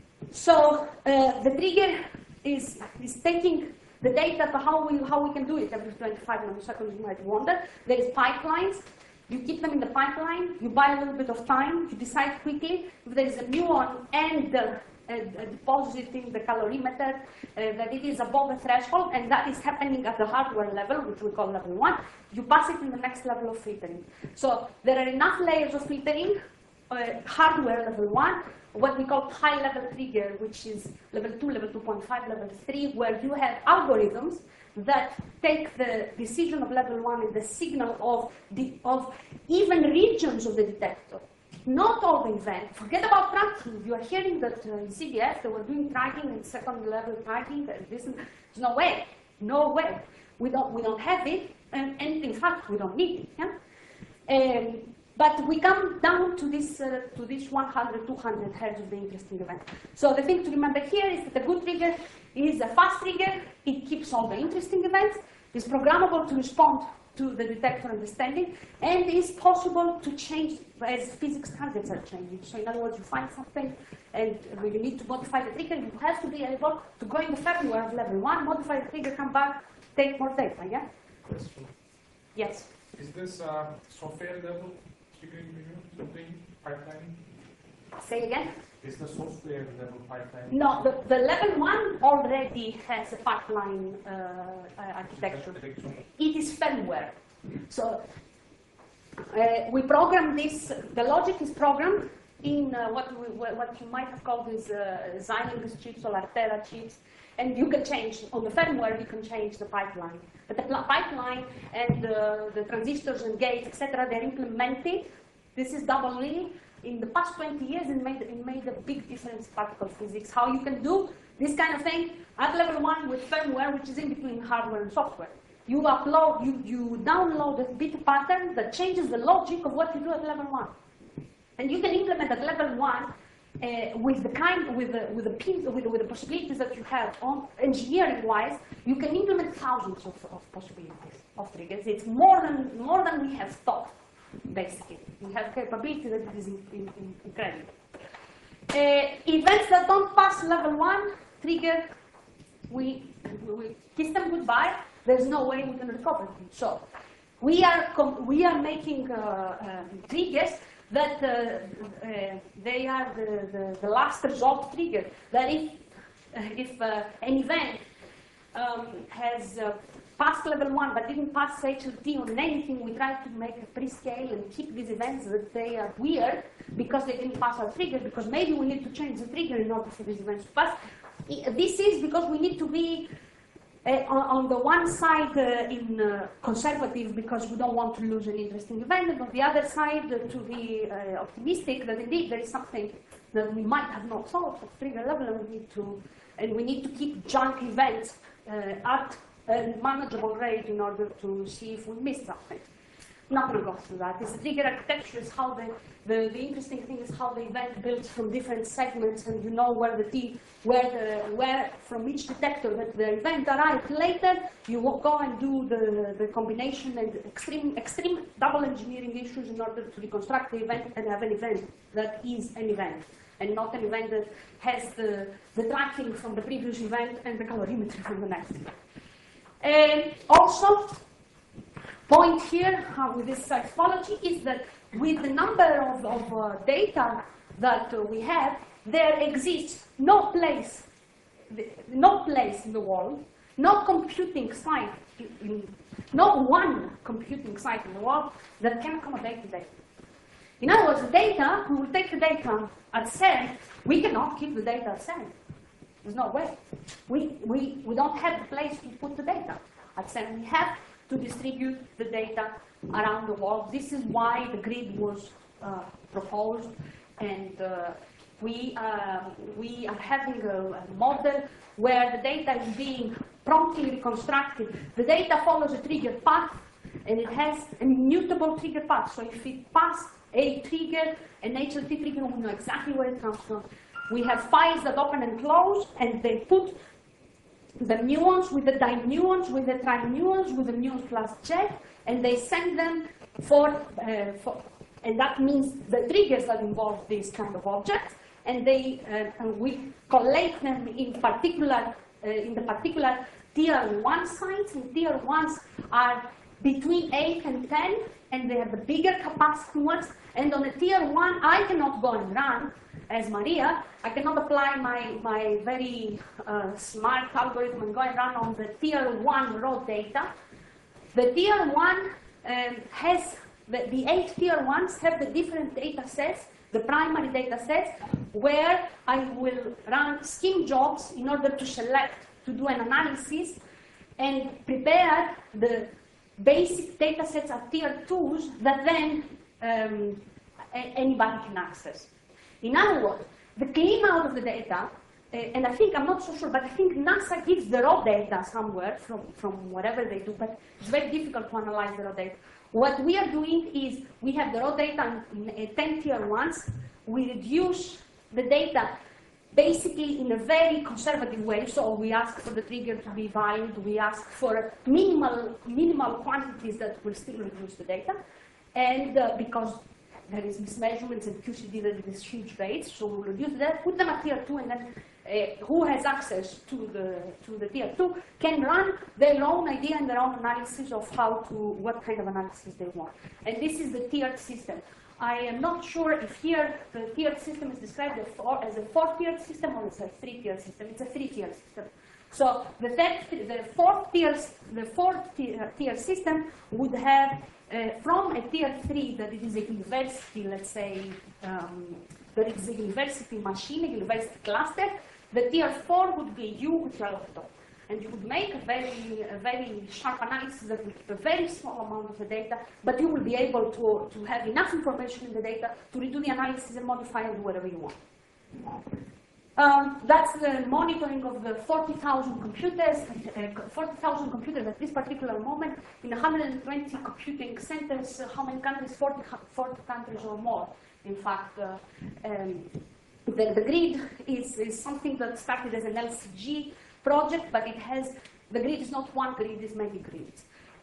So uh, the trigger is is taking the data to how we how we can do it every twenty-five nanoseconds. You might wonder. There is pipelines. You keep them in the pipeline. You buy a little bit of time. You decide quickly if there is a muon and uh, a, a deposit in the calorimeter uh, that it is above a threshold, and that is happening at the hardware level, which we call level one. You pass it in the next level of filtering. So there are enough layers of filtering. Uh, hardware level one, what we call high-level trigger, which is level two, level two point five, level three, where you have algorithms that take the decision of level one and the signal of, the, of even regions of the detector. Not all the event. Forget about tracking. You are hearing that uh, in C B S they were doing tracking and second-level tracking. And this, there's no way. No way. We don't, we don't have it, and, and in fact, we don't need it. Yeah? Um, But we come down to this, uh, to this one hundred, two hundred hertz of the interesting event. So the thing to remember here is that a good trigger is a fast trigger. It keeps all the interesting events. It's programmable to respond to the detector understanding, and is possible to change as physics targets are changing. So in other words, you find something, and you need to modify the trigger. You have to be able to go in the firmware of level one, modify the trigger, come back, take more data. Yeah. Question. Yes. Is this uh, software level? Something pipeline? Say again? Is the software level pipeline? No, the, the level one already has a pipeline uh, uh, architecture. It is firmware. So uh, we program this, the logic is programmed in uh, what, we, what you might have called these uh, Xilinx chips or Altera chips. And you can change, on the firmware, you can change the pipeline. But the pipeline and uh, the transistors and gates, et cetera, they're implemented. This is double E. In the past twenty years, it made, it made a big difference in particle physics. How you can do this kind of thing at level one with firmware, which is in between hardware and software. You upload, you, you download a bit pattern that changes the logic of what you do at level one. And you can implement at level one Uh, with the kind, with the with the with the, with the possibilities that you have on engineering-wise, you can implement thousands of, of possibilities of triggers. It's more than more than we have thought basically. We have capability that is in, in, in incredible. Uh, events that don't pass level one trigger, we, we kiss them goodbye. There's no way we can recover them. So we are, we are making uh, uh, triggers that uh, uh, they are the, the, the last result trigger. That if, uh, if uh, an event um, has uh, passed level one but didn't pass H L T on anything, we try to make a pre-scale and keep these events that they are weird because they didn't pass our trigger, because maybe we need to change the trigger in order for these events to pass. This is because we need to be Uh, on, on the one side uh, in uh, conservative, because we don't want to lose an interesting event, and on the other side uh, to be uh, optimistic that indeed there is something that we might have not thought at trigger level, and we need to, and we need to keep junk events uh, at a manageable rate in order to see if we missed something. I'm not going to go through that. This trigger architecture is how the, the, the interesting thing is how the event builds from different segments, and you know where the T, where the, where from each detector that the event arrived later, you will go and do the, the combination and extreme, extreme double engineering issues in order to reconstruct the event and have an event that is an event, and not an event that has the, the tracking from the previous event and the calorimetry from the next event. And also, point here uh, with this typology is that with the number of, of uh, data that uh, we have, there exists no place, no place in the world, no computing site, in, in, not one computing site in the world that can accommodate the data. In other words, the data, we will take the data at CERN, we cannot keep the data at CERN. There's no way. We, we, we don't have a place to put the data at CERN. We have to distribute the data around the world. This is why the grid was uh, proposed, and uh, we, uh, we are having a, a model where the data is being promptly reconstructed. The data follows a trigger path, and it has an immutable trigger path. So if it passed a trigger, an H L T trigger, we know exactly where it comes from. We have files that open and close, and they put the muons with the dimuons, with the trimuons, with the muons plus jet, and they send them for, uh, for, and that means the triggers that involve these kind of objects, and they, uh, and we collate them in particular, uh, in the particular tier one sites, and tier ones are between eight and ten, and they are the bigger capacity ones, and on a tier one, I cannot go and run as Maria. I cannot apply my, my very uh, smart algorithm and go and run on the tier one raw data. The tier one um, has, the, the eight tier ones have the different data sets, the primary data sets, where I will run scheme jobs in order to select, to do an analysis, and prepare the basic data sets at tier twos that then um, anybody can access. In other words, the clean out of the data, uh, and I think, I'm not so sure, but I think NASA gives the raw data somewhere from, from whatever they do, but it's very difficult to analyze the raw data. What we are doing is we have the raw data in, in ten tier ones. We reduce the data basically in a very conservative way. So we ask for the trigger to be valid. We ask for minimal, minimal quantities that will still reduce the data. And uh, because there is mismeasurements and Q C D that is huge rates, so we'll reduce that, put them at tier two, and then uh, who has access to the to the tier two can run their own idea and their own analysis of how to, what kind of analysis they want. And this is the tiered system. I am not sure if here the tiered system is described as a four-tiered system or as a three-tiered system. It's a three-tiered system. So the, third, the fourth tier, the fourth tier, tier system would have uh, from a tier three that it is a university, let's say, um, that it is a university machine, a university cluster. The tier four would be you with your laptop. And you would make a very, a very sharp analysis that will keep a very small amount of the data, but you will be able to, to have enough information in the data to redo the analysis and modify and do whatever you want. Um, that's the monitoring of the forty thousand computers, uh, forty thousand computers at this particular moment in one hundred twenty computing centers. Uh, how many countries? forty, forty countries or more. In fact, uh, um, the, the grid is, is something that started as an L C G project, but it has, the grid is not one grid, it's many grids.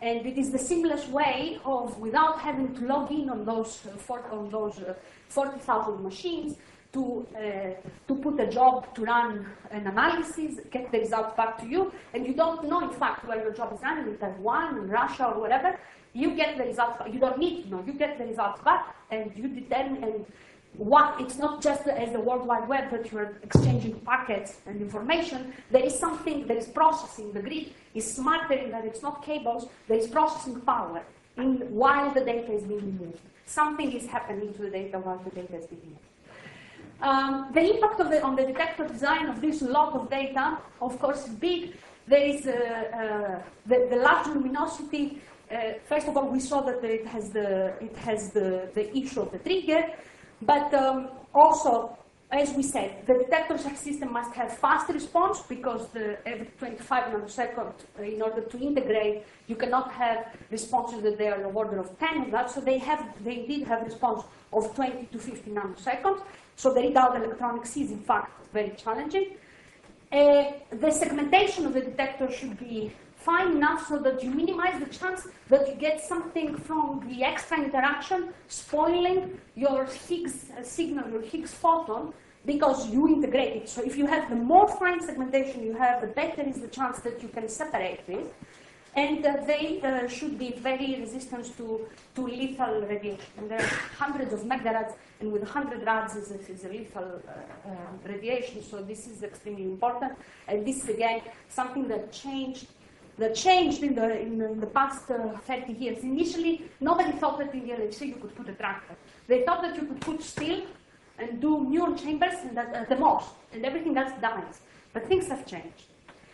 And it is the seamless way of, without having to log in on those, uh, for, on those uh, forty thousand machines, to, uh, to put a job to run an analysis, get the results back to you, and you don't know, in fact, where your job is running, in Taiwan, in Russia, or whatever. You get the results back. You don't need to know. You get the results back, and you determine, and what, it's not just as the World Wide Web that you're exchanging packets and information. There is something that is processing. The grid is smarter in that it's not cables. There is processing power in, while the data is being moved. Something is happening to the data while the data is being moved. Um, the impact of the, on the detector design of this lot of data, of course, is big. There is uh, uh, the, the large luminosity. Uh, first of all, we saw that it has the it has the, the issue of the trigger. But um, also, as we said, the detector subsystem must have fast response because the, every twenty-five nanoseconds, uh, in order to integrate, you cannot have responses that they are in the order of ten of that. So they have, they indeed have response of twenty to fifty nanoseconds. So the readout electronics is in fact very challenging. Uh, the segmentation of the detector should be fine enough so that you minimize the chance that you get something from the extra interaction spoiling your Higgs uh, signal, your Higgs photon, because you integrate it. So if you have the more fine segmentation you have, the better is the chance that you can separate this. And uh, they uh, should be very resistant to, to lethal radiation. And there are hundreds of megarads, and with one hundred rads is a, is a lethal uh, uh, radiation, so this is extremely important. And this is, again, something that changed that changed in the, in the, in the past uh, thirty years. Initially, nobody thought that in the L H C you could put a tracker. They thought that you could put steel and do neuron chambers and that, at the most, and everything else dies. But things have changed.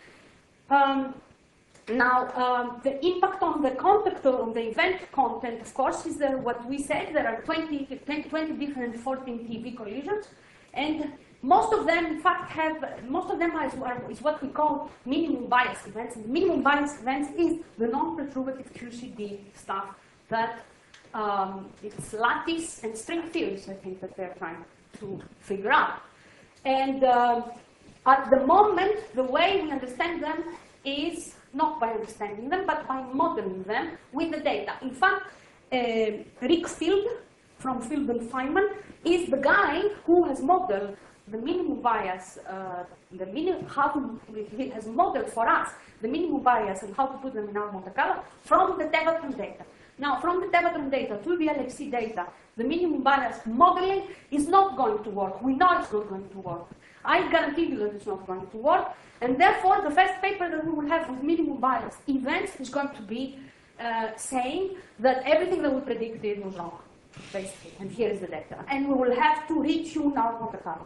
Um, now, um, the impact on the content, on the event content, of course, is the, what we said. There are twenty, twenty different fourteen T V collisions, and most of them, in fact, have, most of them are, is what we call minimum bias events. And minimum bias events is the non-perturbative Q C D stuff that um, it's lattice and string theories, I think, that they're trying to figure out. And uh, at the moment, the way we understand them is not by understanding them, but by modeling them with the data. In fact, uh, Rick Field from Field and Feynman is the guy who has modeled the minimum bias, uh, the minimum, how to, he has modeled for us the minimum bias and how to put them in our Monte Carlo from the Tevatron data. Now, from the Tevatron data to the L H C data, the minimum bias modeling is not going to work. We know it's not going to work. I guarantee you that it's not going to work. And therefore, the first paper that we will have with minimum bias events is going to be uh, saying that everything that we predicted was wrong, basically. And here is the data. And we will have to retune our Monte Carlo.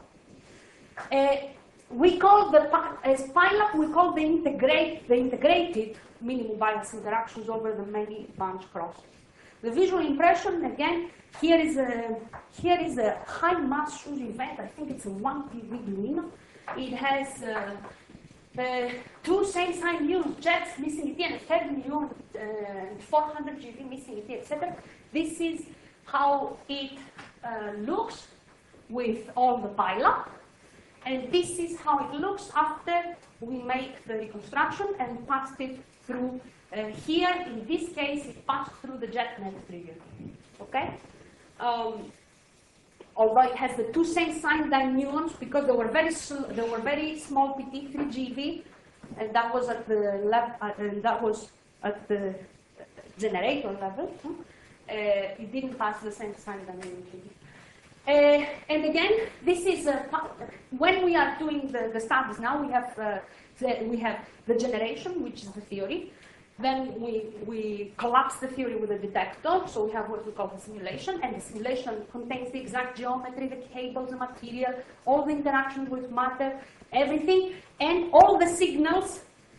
Uh, we call the, as PILAP, we call the, integrate, the integrated minimum bias interactions over the many bunch crosses. The visual impression, again, here is a, here is a high mass Schuh event. I think it's a one P V gluino. It has uh, uh, two same sign muon jets missing E T and a third muon, uh, four hundred G V missing E T, et cetera. This is how it uh, looks with all the PILAP. And this is how it looks after we make the reconstruction and passed it through. Uh, here, in this case, it passed through the JetNet trigger. Okay? Um, although it has the two same sign muons, because they were very they were very small P T, three G V, and that was at the lab, uh, and that was at the generator level. Huh? Uh, it didn't pass the same sign muon G V. Uh, and again, this is uh, when we are doing the, the studies now. We have uh, the, we have the generation, which is the theory. Then we we collapse the theory with the detector. So we have what we call the simulation, and the simulation contains the exact geometry, the cables, the material, all the interaction with matter, everything, and all the signals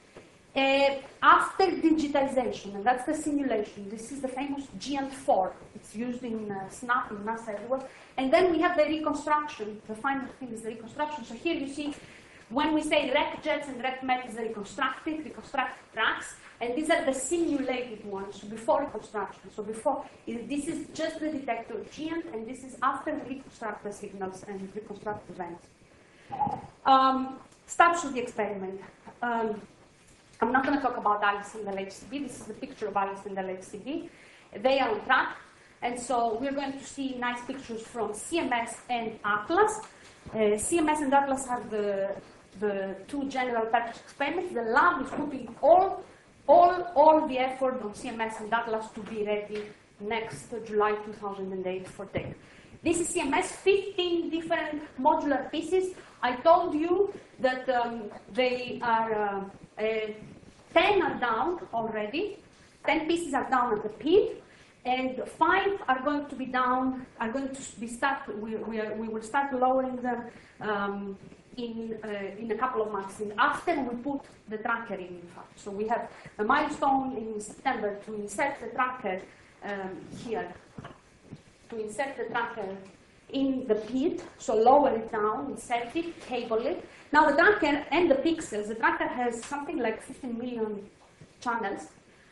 uh, after digitization. And that's the simulation. This is the famous G N four. It's used in uh, SNAP, in NASA, everywhere. And then we have the reconstruction. The final thing is the reconstruction. So here you see, when we say RecJets and RecMet is the reconstructed, reconstructed tracks, and these are the simulated ones before reconstruction. So before, this is just the detector G N, and this is after we reconstruct the signals and reconstruct events. Um, steps of the experiment. Um, I'm not going to talk about Alice and the L H C B. This is the picture of Alice and the L H C B. They are on track. And so we're going to see nice pictures from C M S and Atlas. Uh, C M S and Atlas are the, the two general purpose experiments. The lab is putting all, all, all the effort on C M S and Atlas to be ready next July two thousand eight for tech. This is C M S, fifteen different modular pieces. I told you that um, they are, uh, uh, ten are down already. ten pieces are down at the pit. And five are going to be down, are going to be start, we, we, are, we will start lowering them um, in, uh, in a couple of months. And after we put the tracker in, in fact. So we have a milestone in September to insert the tracker um, here, to insert the tracker in the pit, so lower it down, insert it, cable it. Now the tracker and the pixels, the tracker has something like fifteen million channels.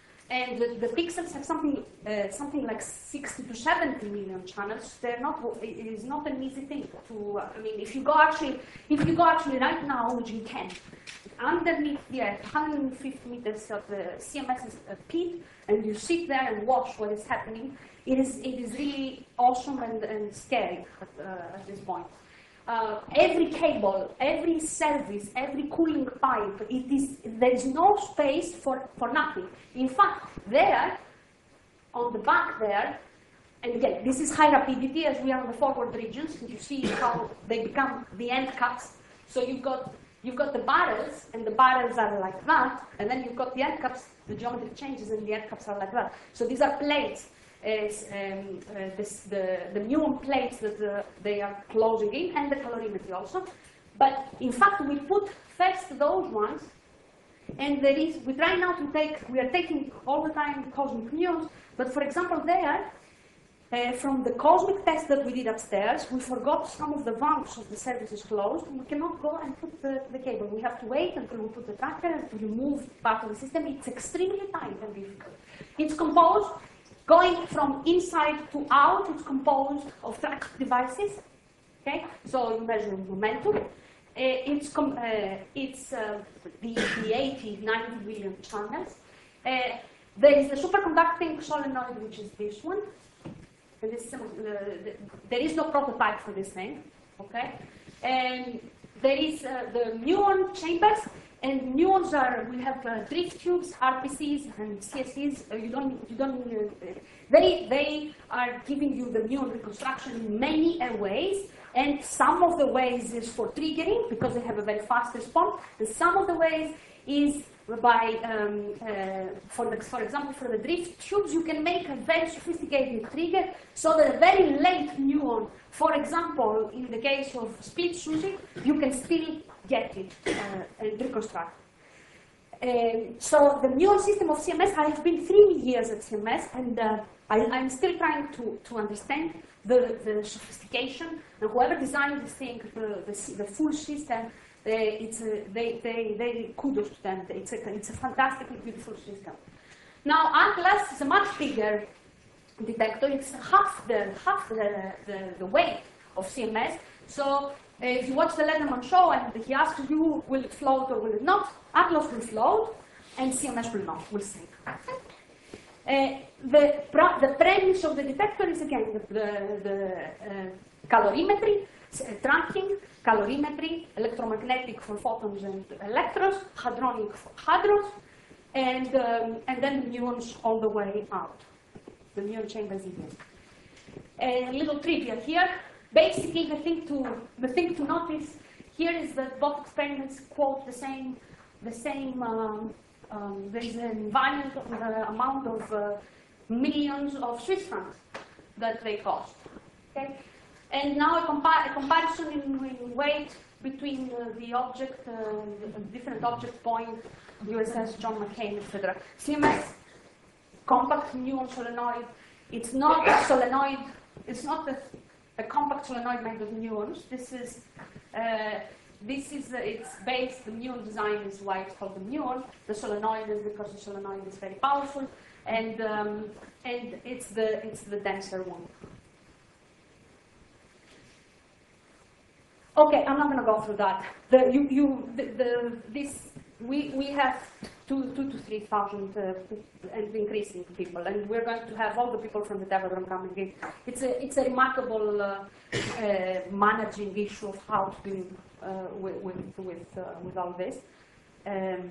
And the, the pixels have something, uh, something like sixty to seventy million channels. They're not. It is not an easy thing to. Uh, I mean, if you go actually, if you go actually right now, which you can, underneath the earth, one hundred fifty meters of the C M S pit, and you sit there and watch what is happening. It is. It is really awesome and, and scary at, uh, at this point. Uh, every cable, every service, every cooling pipe, it is, there is no space for, for nothing. In fact, there, on the back there, and again, this is high rapidity as we are in the forward regions, and you see how they become the end caps. So you've got, you've got the barrels, and the barrels are like that, and then you've got the end caps, the geometry changes, and the end caps are like that. So these are plates. Is um, uh, this, the, the muon plates that uh, they are closing in, and the calorimetry also. But in fact, we put first those ones, and there is, we try now to take, we are taking all the time cosmic muons, but for example there, uh, from the cosmic test that we did upstairs, we forgot some of the valves of the services closed, and we cannot go and put the, the cable. We have to wait until we put the tracker to remove part of the system. It's extremely tight and difficult. It's composed, going from inside to out, it's composed of track devices. Okay, so you measure momentum. Uh, it's com uh, it's uh, the, the eighty, ninety billion channels. Uh, there is the superconducting solenoid, which is this one. And this, uh, the, there is no prototype for this thing. Okay, and there is uh, the muon chambers. And muons are, we have uh, drift tubes, R P Cs, and C S Es. Uh, you don't, you don't, uh, they, they are giving you the muon reconstruction in many uh, ways. And some of the ways is for triggering, because they have a very fast response. And some of the ways is by, um, uh, for, the, for example, for the drift tubes, you can make a very sophisticated trigger so that a very late muon, for example, in the case of split SUSY, you can still get it uh, and reconstruct. Um, so the muon system of C M S, I have been three years at C M S, and uh, I, I'm still trying to, to understand the, the sophistication. And whoever designed this thing, the, the, the full system, they, it's a, they, they, they kudos to them. It's a, it's a fantastically beautiful system. Now Atlas is a much bigger detector. It's half the half the, the, the weight of C M S. So uh, if you watch the Letterman show and he asks you, will it float or will it not? Atlas will float, and C M S will not, will sink. Uh, the, the premise of the detector is again the, the, the uh, calorimetry, uh, tracking, calorimetry, electromagnetic for photons and electrons, hadronic for hadrons, and, um, and then the muons all the way out, the muon chambers again. A little trivia here. Basically, the thing to the thing to notice here is that both experiments quote the same the same. Um, um, there is an invariant uh, amount of uh, millions of Swiss francs that they cost. Okay, and now a, compa a comparison in, in weight between uh, the object, uh, the different object point, U S S John McCain, et cetera. C M S, compact muon solenoid. It's not a solenoid. It's not a a compact solenoid made of muons. This is, uh, this is, uh, it's based, the muon design is why it's called the muon. The solenoid is because the solenoid is very powerful, and um, and it's the it's the denser one. Okay, I'm not going to go through that. The you you the, the this we we have two, two to three thousand uh, and increasing people, and we're going to have all the people from the Telegram coming in. It's a it's a remarkable uh, uh, managing issue of how to deal uh, with with with, uh, with all this. Um,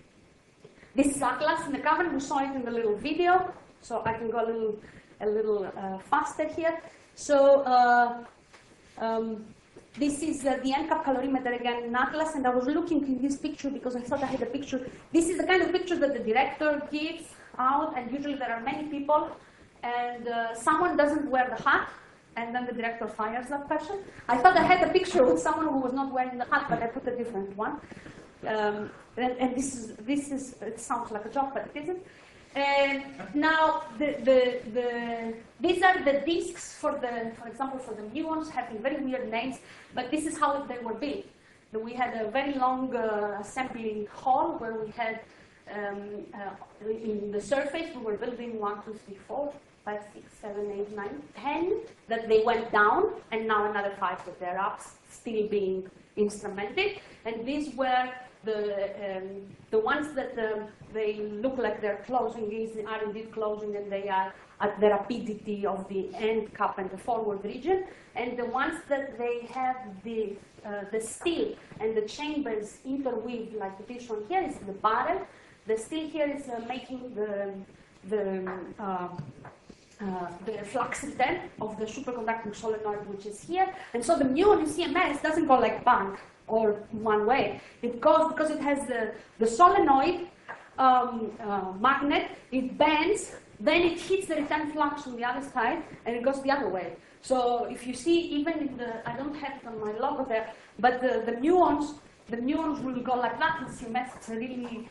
this is Atlas in the cavern. We saw it in the little video, so I can go a little a little uh, faster here. So. Uh, um, This is uh, the N CAP calorimeter again in Atlas, and I was looking in this picture because I thought I had a picture. This is the kind of picture that the director gives out, and usually there are many people, and uh, someone doesn't wear the hat, and then the director fires that person. I thought I had a picture with someone who was not wearing the hat, but I put a different one. Um, and, and this is, this is, it sounds like a joke, but it isn't. And now, the, the, the, these are the disks for the, for example, for the muons, having very weird names, but this is how they were built. We had a very long uh, assembly hall where we had, um, uh, in the surface, we were building one, two, three, four, five, six, seven, eight, nine, ten, that they went down, and now another five that they're up, still being instrumented. And these were the, um, the ones that um, they look like they're closing, is, are indeed closing, and they are at the rapidity of the end cap and the forward region. And the ones that they have the, uh, the steel and the chambers interweaved, like this one here, is the barrel. The steel here is uh, making the, the, uh, uh, the flux return of the superconducting solenoid, which is here. And so the muon in C M S doesn't go like bang or one way. It goes because it has the, the solenoid um, uh, magnet, it bends, then it hits the return flux on the other side, and it goes the other way. So if you see, even in the, I don't have it on my logo there, but the, the muons, the muons will go like that in C M S. It's a really,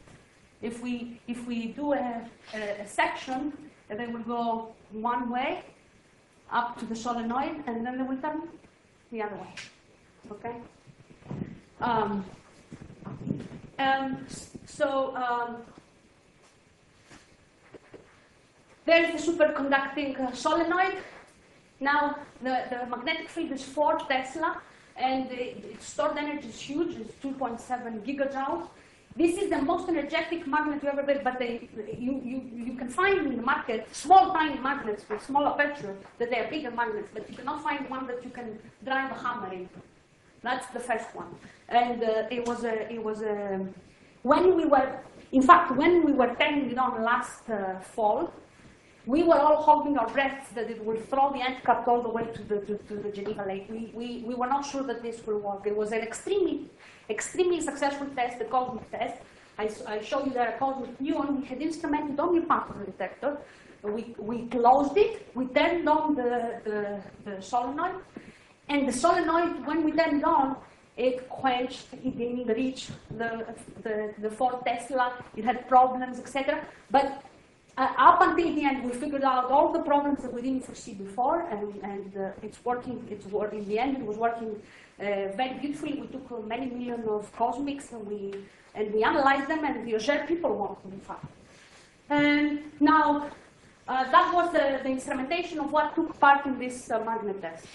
if we, if we do a, a, a section, they will go one way up to the solenoid, and then they will turn the other way, okay? Um, um, so um, there's the superconducting uh, solenoid. Now the, the magnetic field is four Tesla, and the, the stored energy is huge. It's two point seven gigajoules. This is the most energetic magnet you ever built, but they, you, you, you can find in the market small, tiny magnets with small aperture that they are bigger magnets, but you cannot find one that you can drive a hammer into. That's the first one. And uh, it was a, it was a, when we were, in fact, when we were turning it on last uh, fall, we were all holding our breaths that it will throw the end cap all the way to the, to, to the Geneva Lake. We, we, we were not sure that this will work. It was an extremely, extremely successful test, the cosmic test. I, I showed you there a cosmic muon. We had instrumented only part of the detector. We, we closed it. We turned on the, the, the solenoid. And the solenoid, when we turned it on, it quenched, it didn't reach the, the, the four Tesla, it had problems, et cetera. But uh, up until the end, we figured out all the problems that we didn't foresee before, and, and uh, it's working, it's working, in the end, it was working uh, very beautifully. We took uh, many million of cosmics, and we, and we analyzed them, and the Auger people want them, in fact. And now, uh, that was the, the instrumentation of what took part in this uh, magnet test.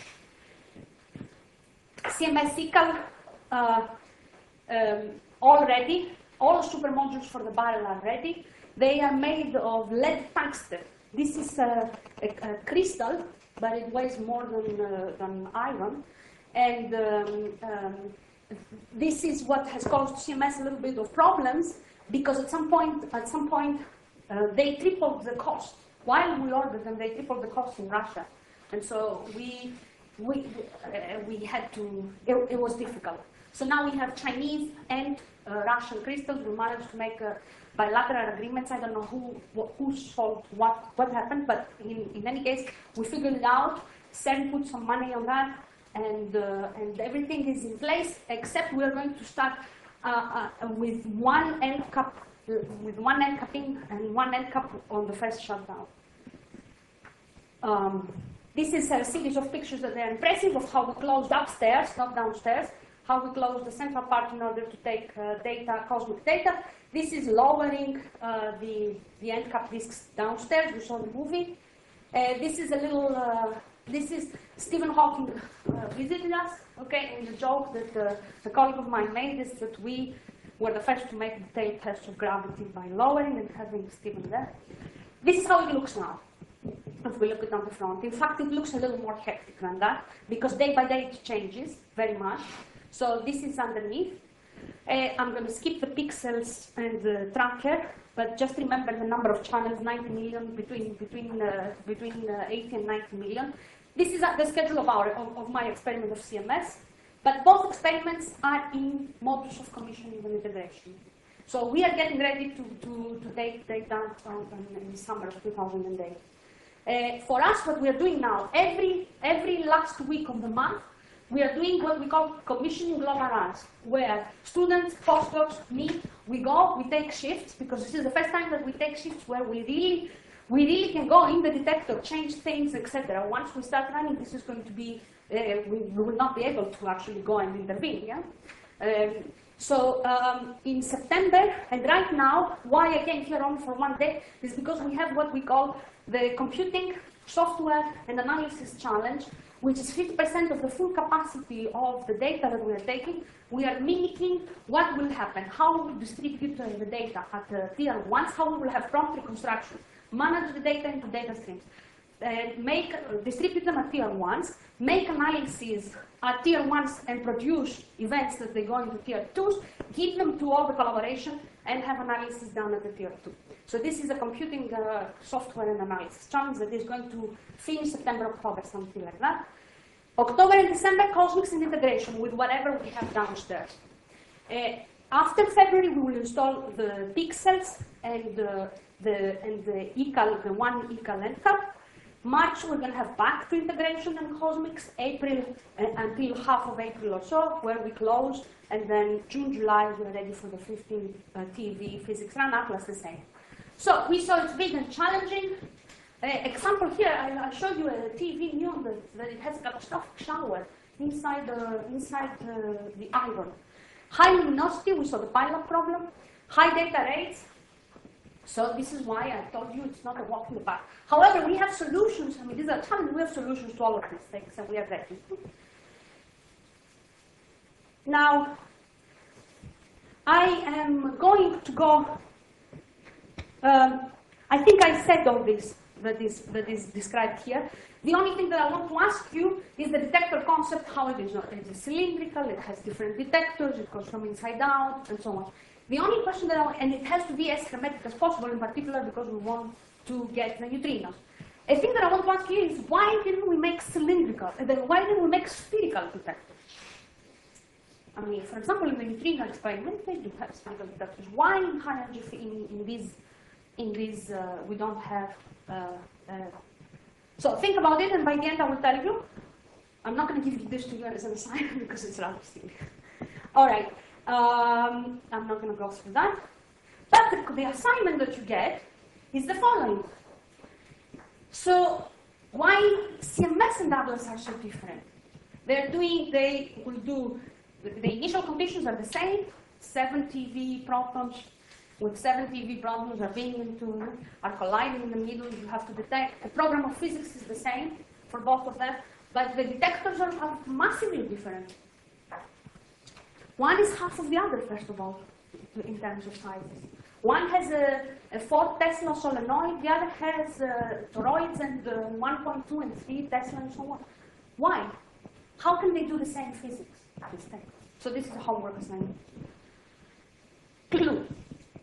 C M S C A L uh, um, all ready. All the super modules for the barrel are ready. They are made of lead tungsten. This is a, a, a crystal, but it weighs more than, uh, than iron. And um, um, this is what has caused C M S a little bit of problems, because at some point, at some point, uh, they tripled the cost. While we ordered them, they tripled the cost in Russia. And so we We, uh, we had to, it, it was difficult. So now we have Chinese and uh, Russian crystals. We managed to make uh, bilateral agreements. I don't know who, who solved what, what happened, but in, in any case, we figured it out. CERN put some money on that, and, uh, and everything is in place, except we're going to start uh, uh, with one end cap, uh, with one end capping and one end cap on the first shutdown. Um, This is a series of pictures that are impressive of how we closed upstairs, not downstairs, how we closed the central part in order to take uh, data, cosmic data. This is lowering uh, the, the end cap disks downstairs. You saw the movie. Uh, this is a little, uh, this is Stephen Hawking uh, visited us, okay, and the joke that uh, a colleague of mine made is that we, We're the first to make the tail test of gravity by lowering and having Stephen there. This is how it looks now, if we look at it on the front. In fact, it looks a little more hectic than that, because day by day it changes very much. So this is underneath. Uh, I'm going to skip the pixels and the tracker, but just remember the number of channels, ninety million, between, between, uh, between uh, eighty and ninety million. This is uh, the schedule of, our, of, of my experiment of C M S, but both experiments are in modus of commissioning and integration. So we are getting ready to, to, to take data in the summer of two thousand eight. Uh, for us, what we are doing now, every, every last week of the month, we are doing what we call commissioning global runs, where students, postdocs, me, we go, we take shifts, because this is the first time that we take shifts where we really, we really can go in the detector, change things, et cetera. Once we start running, this is going to be, uh, we, we will not be able to actually go and intervene. Yeah? Um, so um, in September, and right now, why I came here only for one day is because we have what we call the computing, software, and analysis challenge, which is fifty percent of the full capacity of the data that we are taking. We are mimicking what will happen, how we distribute uh, the data at uh, tier ones, how we will have prompt reconstruction, manage the data into data streams, uh, make, uh, distribute them at tier ones, make analyses at tier ones and produce events that they go into tier twos, give them to all the collaboration, and have analysis done at the tier two. So this is a computing uh, software and analysis challenge that is going to finish September, October, something like that. October and December, Cosmics and integration with whatever we have downstairs. Uh, after February, we will install the pixels and uh, the and the ecal, the one ecal end cap. March, we're going to have back to integration and Cosmics. April uh, until half of April or so, where we close, and then June, July, we're ready for the fifteen uh, T V physics run. Atlas the same. So we saw it's big and challenging. Uh, example here, I, I showed you a T V neon that, that it has a catastrophic shower inside, uh, inside uh, the iron. High luminosity, we saw the pileup problem. High data rates. So this is why I told you it's not a walk in the park. However, we have solutions. I mean, these are challenges. We have solutions to all of these things, and we are ready. Now, I am going to go. Um, I think I said all this that is, that is described here. The only thing that I want to ask you is the detector concept, how it is. It is cylindrical, it has different detectors, it goes from inside out, and so on. The only question that I want, and it has to be as hermetic as possible, in particular because we want to get the neutrinos. A thing that I want to ask you is, why didn't we make cylindrical, and then why didn't we make spherical detectors? I mean, for example, in the neutrino experiment, they do have spherical detectors. Why in high energy, in, in these, in these uh, we don't have, uh, uh, so think about it, and by the end I will tell you. I'm not going to give you this to you as an assignment because it's rather silly. All right, um, I'm not going to go through that. But the, the assignment that you get is the following. So why C M S and Atlas are so different? They're doing, they will do, the, the initial conditions are the same, seven T V protons with seven T V protons are being into, are colliding in the middle, you have to detect. The program of physics is the same for both of them, but the detectors are, are massively different. One is half of the other, first of all, in terms of sizes. One has a, a four Tesla solenoid, the other has uh, toroids and uh, one point two and three Tesla and so on. Why? How can they do the same physics? So this is a homework assignment. Clue.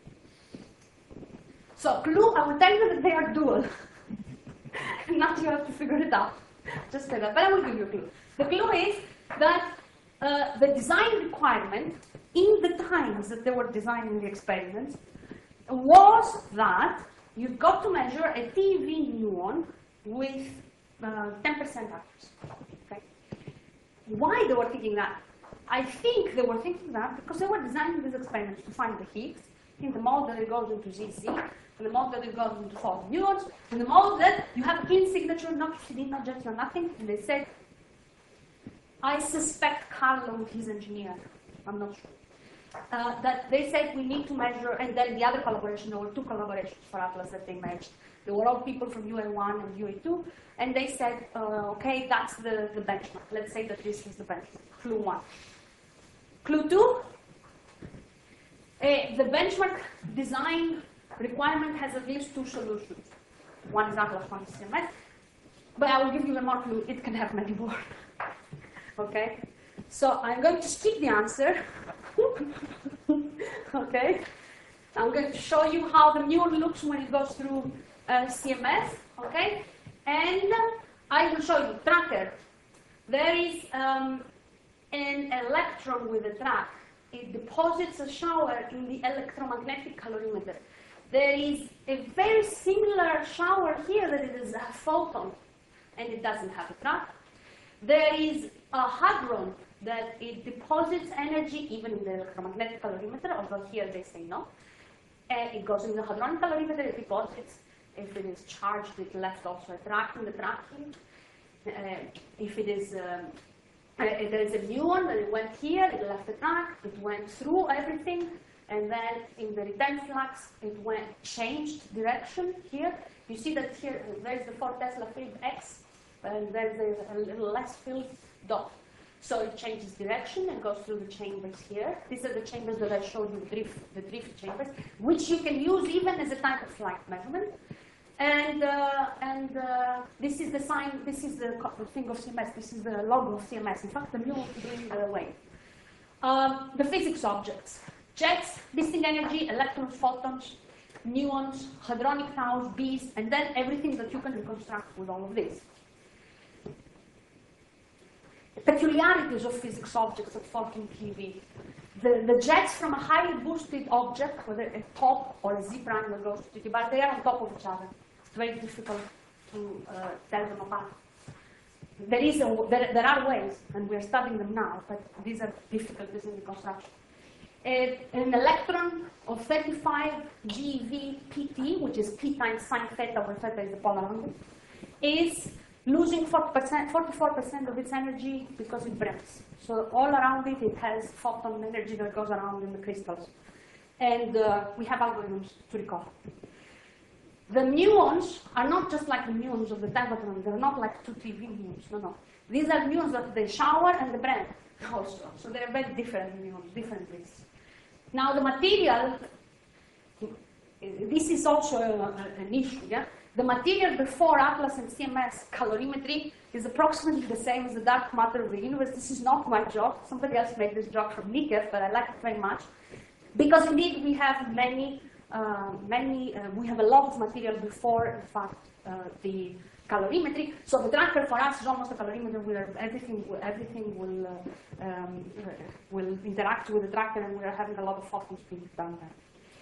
So clue, I will tell you that they are dual. Not you have to figure it out. Just say that, but I will give you a clue. The clue is that uh, the design requirement in the times that they were designing the experiments was that you've got to measure a T V muon with uh, ten percent atoms. Okay? Why they were thinking that? I think they were thinking that because they were designing these experiments to find the Higgs in the mode that it goes into Z Z, in the mode that it goes into photon muons, in the mode that you have a clean signature, not F D, not Jet, no nothing. And they said, I suspect Carlo, his engineer, I'm not sure. Uh, that they said we need to measure, and then the other collaboration, there were two collaborations for Atlas that they matched. They were all people from U A one and U A two, and they said, uh, okay, that's the, the benchmark. Let's say that this is the benchmark, clue one. Clue two, Uh, the benchmark design requirement has at least two solutions. One is Atlas, one is C M S. But I will give you one more clue. It can have many more. Okay? So I'm going to skip the answer. Okay? I'm going to show you how the muon looks when it goes through uh, C M S. Okay? And I will show you tracker. There is um, an electron with a track. It deposits a shower in the electromagnetic calorimeter. There is a very similar shower here that it is a photon, and it doesn't have a track. There is a hadron that it deposits energy even in the electromagnetic calorimeter, although here they say no. And it goes in the hadronic calorimeter, it deposits. If it is charged, it left also a track in the tracking. Uh, if it is, um, uh, there is a muon that it went here, it left a track, it went through everything, and then in the return flux, it went changed direction here. You see that here, uh, there's the four Tesla field X, and there's a, a little less field dot. So it changes direction and goes through the chambers here. These are the chambers that I showed you, drift, the drift chambers, which you can use even as a type of flight measurement. And, uh, and uh, this is the sign, this is the thing of C M S, this is the logo of C M S. In fact, the muon is doing the way. Um, the physics objects. Jets, missing energy, electrons, photons, muons, hadronic taus, bees, and then everything that you can reconstruct with all of this. Peculiarities of physics objects at fourteen keV. The, the jets from a highly boosted object, whether a top or a Z prime that goes to T, but they are on top of each other. It's very difficult to uh, tell them apart. There, is a, there, there are ways, and we're studying them now, but these are difficulties in the construction. A, an electron of thirty-five GeV P T, which is P times sine theta, where theta is the polar angle, is losing forty-four percent of its energy because it burns. So all around it, it has photon energy that goes around in the crystals. And uh, we have algorithms to recover. The muons are not just like the muons of the tevatron. They're not like two T V muons. No, no. These are muons that they shower and they burn also. So they're very different muons, different things. Now the material, this is also a, a, an issue, yeah? The material before Atlas and C M S calorimetry is approximately the same as the dark matter of the universe. This is not my joke. Somebody else made this joke from Nikev, but I like it very much. Because indeed we have many, uh, many, uh, we have a lot of material before, in fact, uh, the calorimetry. So the tracker for us is almost a calorimeter where everything, everything will, uh, um, will interact with the tracker, and we are having a lot of photons being done there.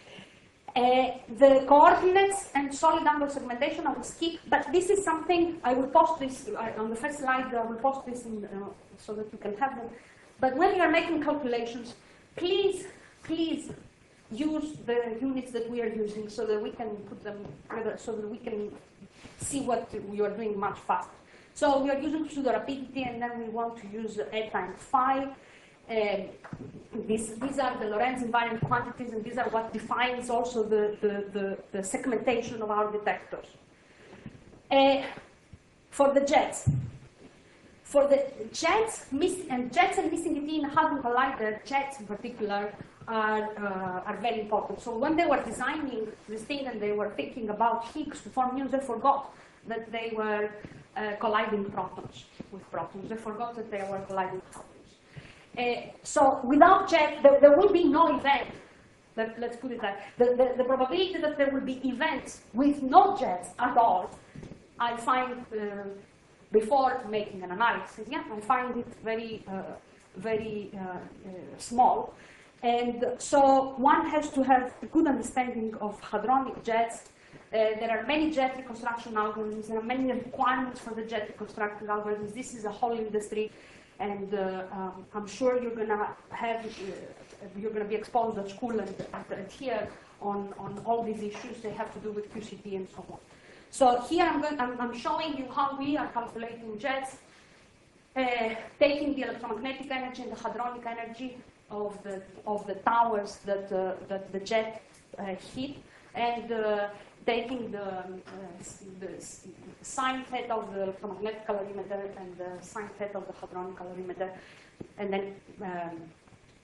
Uh, the coordinates and solid angle segmentation I will skip, but this is something, I will post this uh, on the first slide, I will post this in, uh, so that you can have them. But when you are making calculations, please, please use the units that we are using so that we can put them together, so that we can see what we are doing much faster. So we are using pseudo-rapidity, and then we want to use A times phi. Uh, these, these are the Lorentz invariant quantities, and these are what defines also the, the, the, the segmentation of our detectors. Uh, for the jets, for the jets miss, and jets and missing it in hadron collider, jets in particular, are, uh, are very important. So when they were designing this thing and they were thinking about Higgs to form muons, they forgot that they were uh, colliding protons with protons. They forgot that they were colliding protons. Uh, so without jet, there, there will be no event. Let, let's put it that the, the, the probability that there will be events with no jets at all, I find, uh, before making an analysis, yeah, I find it very, uh, very uh, uh, small. And so one has to have a good understanding of hadronic jets. Uh, there are many jet reconstruction algorithms. There are many requirements for the jet reconstruction algorithms. This is a whole industry. And uh, um, I'm sure you're going to have, uh, you're going to be exposed at school and, and here on, on all these issues they have to do with Q C T and so on. So here I'm, going, I'm, I'm showing you how we are calculating jets, uh, taking the electromagnetic energy and the hadronic energy of the, of the towers that, uh, that the jet uh, hit, and uh, taking the, uh, the sine theta of the electromagnetic calorimeter and the sine theta of the hadronic calorimeter, and then um,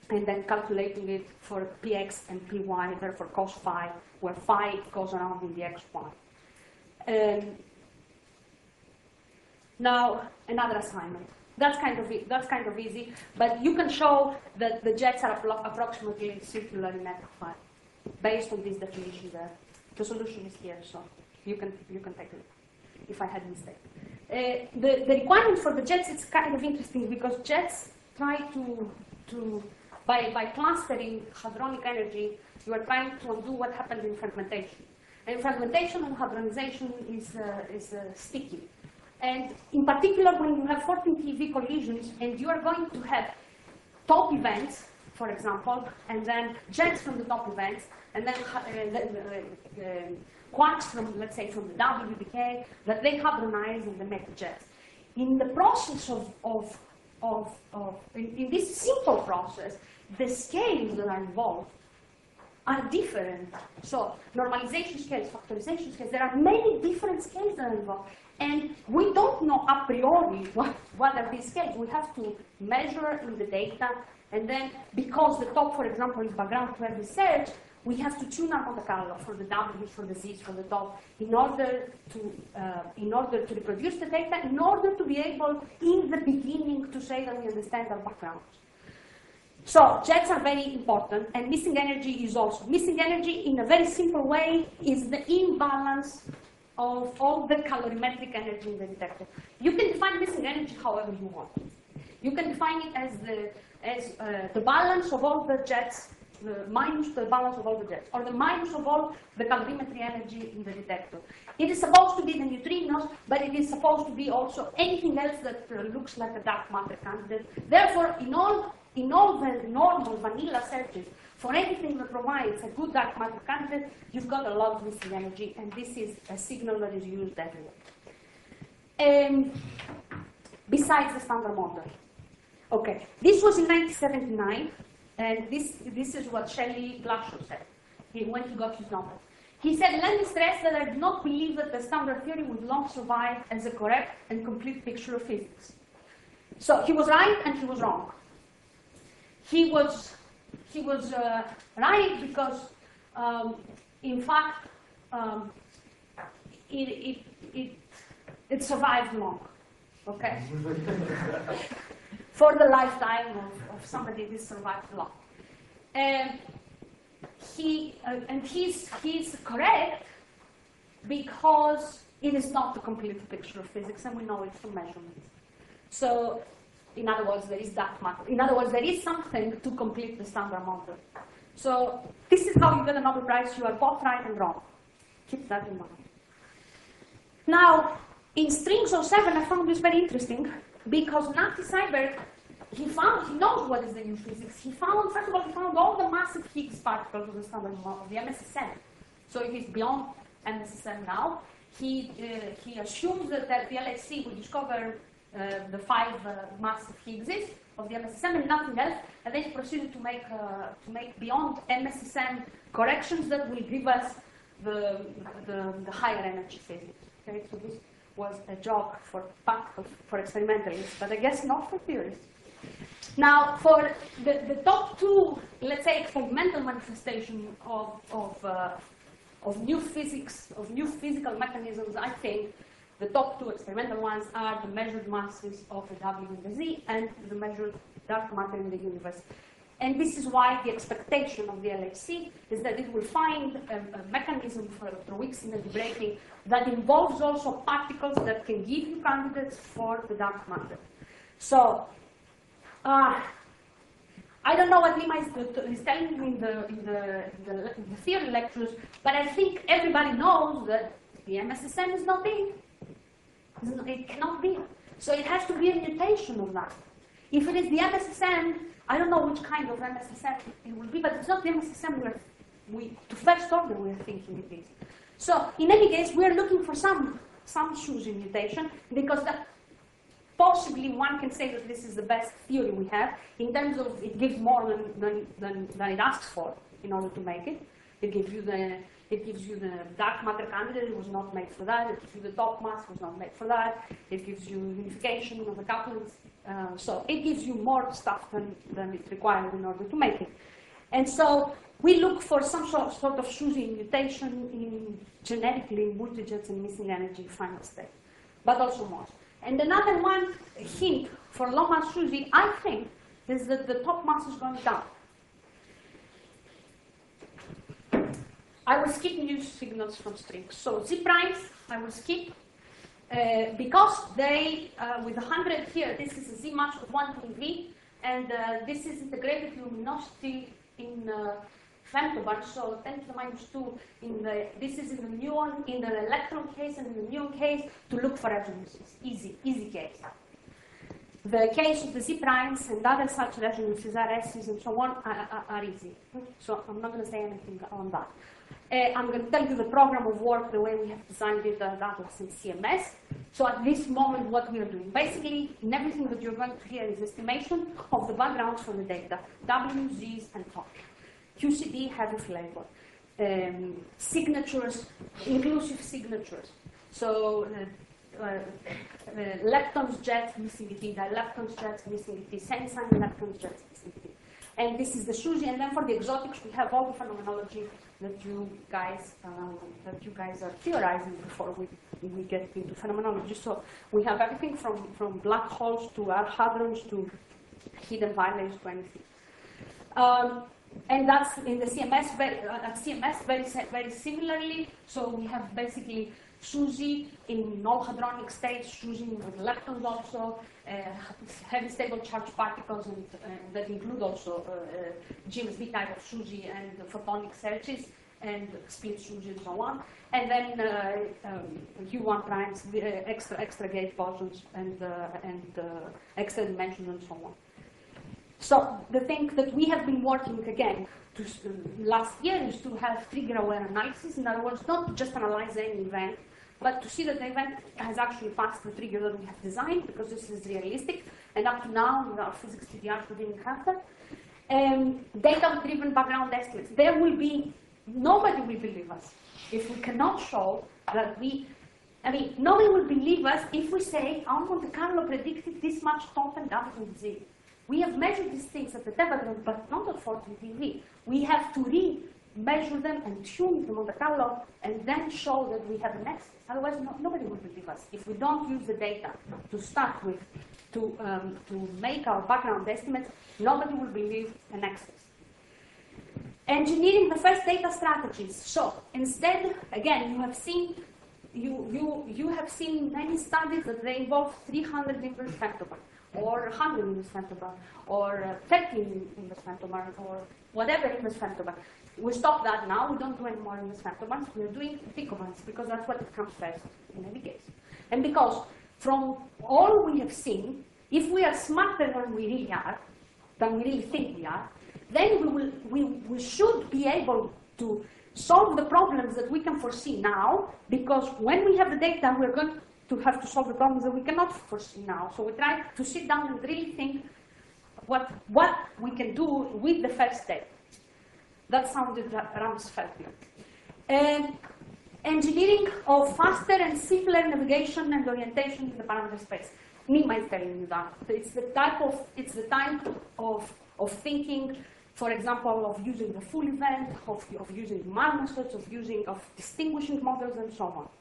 and then calculating it for px and py, therefore cos phi, where phi goes around in the xy. Um, now, another assignment. That's kind of e that's kind of easy, but you can show that the jets are appro approximately circular in F phi, based on this definition there. The solution is here, so you can you can take a look. If I had a mistake, uh, the the requirement for the jets is kind of interesting because jets try to to by by clustering hadronic energy, you are trying to undo what happened in fragmentation. And fragmentation and hadronization is uh, is uh, sticky. And in particular, when you have fourteen T eV collisions and you are going to have top events, for example, and then jets from the top events, and then uh, uh, uh, quarks from, let's say, from the W decay, that they hadronize and they make jets. In the process of, of, of, of in, in this simple process, the scales that are involved are different. So normalization scales, factorization scales, there are many different scales that are involved. And we don't know a priori what, what are these scales. We have to measure in the data, and then because the top, for example, is background to every search, we have to tune our Monte Carlo for the W's, for the Z's, for the top, in order to uh, in order to reproduce the data, in order to be able, in the beginning, to say that we understand our backgrounds. So jets are very important, and missing energy is also. Missing energy, in a very simple way, is the imbalance of all the calorimetric energy in the detector. You can define missing energy however you want. You can define it as the as uh, the balance of all the jets, the minus the balance of all the jets, or the minus of all the calorimetry energy in the detector. It is supposed to be the neutrinos, but it is supposed to be also anything else that uh, looks like a dark matter candidate. Therefore, in all in all the normal vanilla searches, for anything that provides a good dark matter candidate, you've got a lot of missing energy, and this is a signal that is used everywhere. Um, besides the standard model. Okay, this was in nineteen seventy-nine, and this, this is what Shelley Glashow said he, when he got his Nobel. He said, let me stress that I do not believe that the standard theory would long survive as a correct and complete picture of physics. So he was right and he was wrong. He was He was uh, right because, um, in fact, um, it, it, it, it survived long, okay? For the lifetime of, of somebody, this survived long. And, he, uh, and he's, he's correct because it is not the complete picture of physics, and we know it from measurements. So, in other words, there is dark matter. In other words, there is something to complete the standard model. So this is how you get a Nobel Prize. You are both right and wrong. Keep that in mind. Now, in strings oh seven, I found this very interesting because Nati Seiberg, he found, he knows what is the new physics. He found, first of all, he found all the massive Higgs particles of the standard model, the M S S M. So it is beyond M S S M now. He, uh, he assumes that, that the L H C will discover Uh, the five uh, massive Higgses of the M S S M and nothing else, and then he proceeded to make uh, to make beyond M S S M corrections that will give us the the, the higher energy physics. Okay, so this was a job for for experimentalists, but I guess not for theorists. Now, for the, the top two, let's say, experimental manifestation of of uh, of new physics, of new physical mechanisms, I think. The top two experimental ones are the measured masses of the W and the Z and the measured dark matter in the universe. And this is why the expectation of the L H C is that it will find a, a mechanism for electroweak synergy breaking that involves also particles that can give you candidates for the dark matter. So, uh, I don't know what Lima is, is telling me in the, in, the, in, the, in the theory lectures, but I think everybody knows that the M S S M is not big. It cannot be. So it has to be a mutation of that. If it is the M S S M, I don't know which kind of M S S M it will be, but it's not the M S S M we're, we, to first order we're thinking it is. So in any case, we're looking for some, some choosing mutation because that possibly one can say that this is the best theory we have in terms of it gives more than, than, than, than it asks for in order to make it. It gives you the It gives you the dark matter candidate, it was not made for that. It gives you the top mass, was not made for that. It gives you unification of the couplings, Uh, so it gives you more stuff than, than it requires in order to make it. And so we look for some sort, sort of SUSY mutation in genetically multi-jets and missing energy final state, but also more. And another one hint for low mass SUSY, I think, is that the top mass is going down. I will skip new signals from strings. So Z primes, I will skip. Uh, because they, uh, with one hundred here, this is a Z mass of one T V, and uh, this is integrated luminosity in uh, femtobarn, so ten to the minus two in the, this is in the muon, in the electron case and in the muon case, to look for resonances. Easy, easy case. The case of the Z primes and other such resonances, R Ss and so on, are, are, are easy. So I'm not going to say anything on that. Uh, I'm going to tell you the program of work, the way we have designed it at Atlas and C M S. So at this moment, what we are doing, basically, in everything that you're going to hear is estimation of the backgrounds for the data, W, Zs, and T O P. Q C D, heavy flavor. Um, signatures, inclusive signatures. So uh, uh, uh, leptons, jets, missing E T, dileptons, jets, missing E T, same sign, leptons, jets, missing E T. And this is the SUSY, and then for the exotics, we have all the phenomenology that you guys um, that you guys are theorizing before we we get into phenomenology. So we have everything from from black holes to hadrons to hidden violates to anything. Um, and that's in the C M S. Very, uh, at C M S, very very similarly. So we have basically SUSY in null hadronic states, SUSY with leptons also, uh, heavy stable charged particles, and uh, that include also uh, uh, G M S B type of SUSY and photonic searches and split SUSY and so on. And then uh, um, U one primes, uh, extra extra gate bosons, and uh, and uh, extra dimensions and so on. So the thing that we have been working again to, uh, last year is to have trigger-aware analysis. In other words, not to just analyze any event, but to see that the event has actually passed the trigger that we have designed, because this is realistic. And up to now, with our physics T D Rs, we didn't have that. Um, data-driven background estimates. There will be, nobody will believe us if we cannot show that we, I mean, nobody will believe us if we say, our Monte Carlo predicted this much top and W and Z. We have measured these things at the Tevatron, but not at fourteen T V. We have to re-measure them and tune the Monte Carlo, and then show that we have an excess. Otherwise, no, nobody will believe us. If we don't use the data to start with, to, um, to make our background estimates, nobody will believe an excess. Engineering the first data strategies. So instead, again, you have seen you you you have seen many studies that they involve three hundred inverse femtobarn, or one hundred inverse femtobarn, or uh, thirteen inverse femtobarn, or whatever inverse femtobarn. We stop that now. We don't do any more inverse femtobarns. We are doing picobarns because that's what comes first in any case. And because from all we have seen, if we are smarter than we really are, than we really think we are, then we will we, we should be able to solve the problems that we can foresee now, because when we have the data, we're going to have to solve the problems that we cannot foresee now. So we try to sit down and really think what, what we can do with the first step. That sounded Ramsfeldian. And engineering of faster and simpler navigation and orientation in the parameter space. Nima is telling you that. It's the type of, it's the type of, of thinking, for example, of using the full event, of, of using marmosets, of using, of distinguishing models, and so on.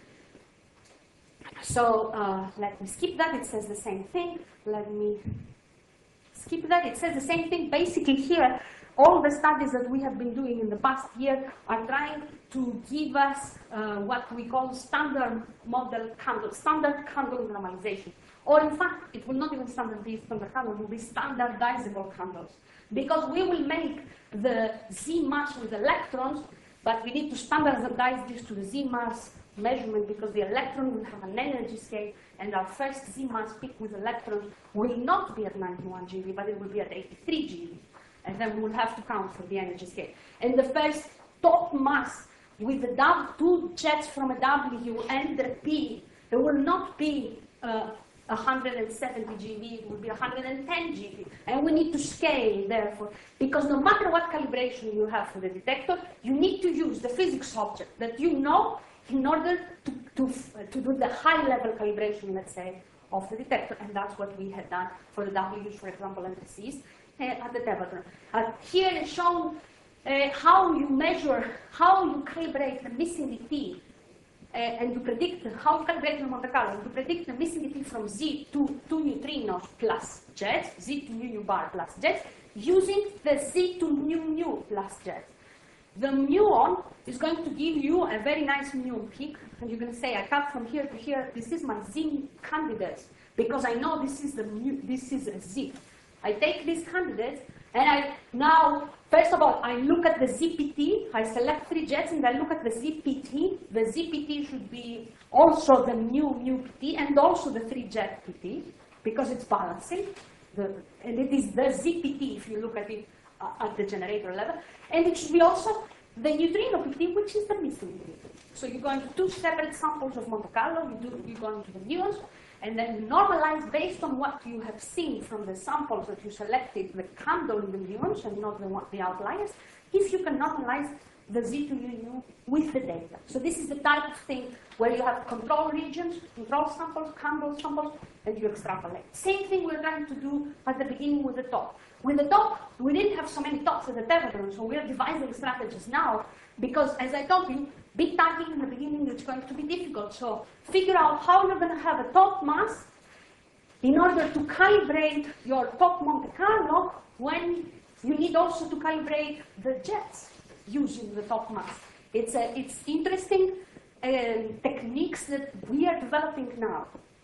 So uh, let me skip that. It says the same thing. Let me skip that. It says the same thing. Basically here, all the studies that we have been doing in the past year are trying to give us uh, what we call standard model candle, standard candle normalization. Or in fact, it will not even standard be standard candle, it will be standardizable candles. Because we will make the Z mass with electrons, but we need to standardize this to the Z mass measurement, because the electron will have an energy scale, and our first Z mass peak with electrons will not be at ninety-one G V, but it will be at eighty-three G V. And then we will have to count for the energy scale. And the first top mass with the w, two jets from a W and the P, it will not be uh, one hundred seventy G V, it will be one hundred ten G V. And we need to scale, therefore, because no matter what calibration you have for the detector, you need to use the physics object that you know in order to, to, to do the high-level calibration, let's say, of the detector, and that's what we had done for the W's, for example, and the C's uh, at the temperature. Uh, here is shown uh, how you measure, how you calibrate the missing D T, uh, and you predict how you calibrate the Monte Carlo, you predict the missing D T from Z to two neutrinos plus jets, Z to mu nu bar plus jets, using the Z to mu nu plus jets. The muon is going to give you a very nice muon peak, and you're going to say, I cut from here to here, this is my Z candidates, because I know this is the mu, this is a Z. I take these candidates, and I now, first of all, I look at the Z P T, I select three jets, and I look at the Z P T. The Z P T should be also the mu mu P T, and also the three jet P T, because it's balancing. The, and it is the Z P T, if you look at it uh, at the generator level. And it should be also the neutrino P T, which is the missing P T. So you go into two separate samples of Monte Carlo, you, do, you go into the muons, and then you normalize based on what you have seen from the samples that you selected, the candle in the muons and not the, the outliers, if you can normalize the Z to mu nu with the data. So this is the type of thing where you have control regions, control samples, candle samples, and you extrapolate. Same thing we're trying to do at the beginning with the top. With the top, we didn't have so many tops at the temperature, so we are devising strategies now, because as I told you, big tagging in the beginning is going to be difficult. So figure out how you're going to have a top mass in order to calibrate your top Monte Carlo when you need also to calibrate the jets using the top mass. It's, a, it's interesting uh, techniques that we are developing now.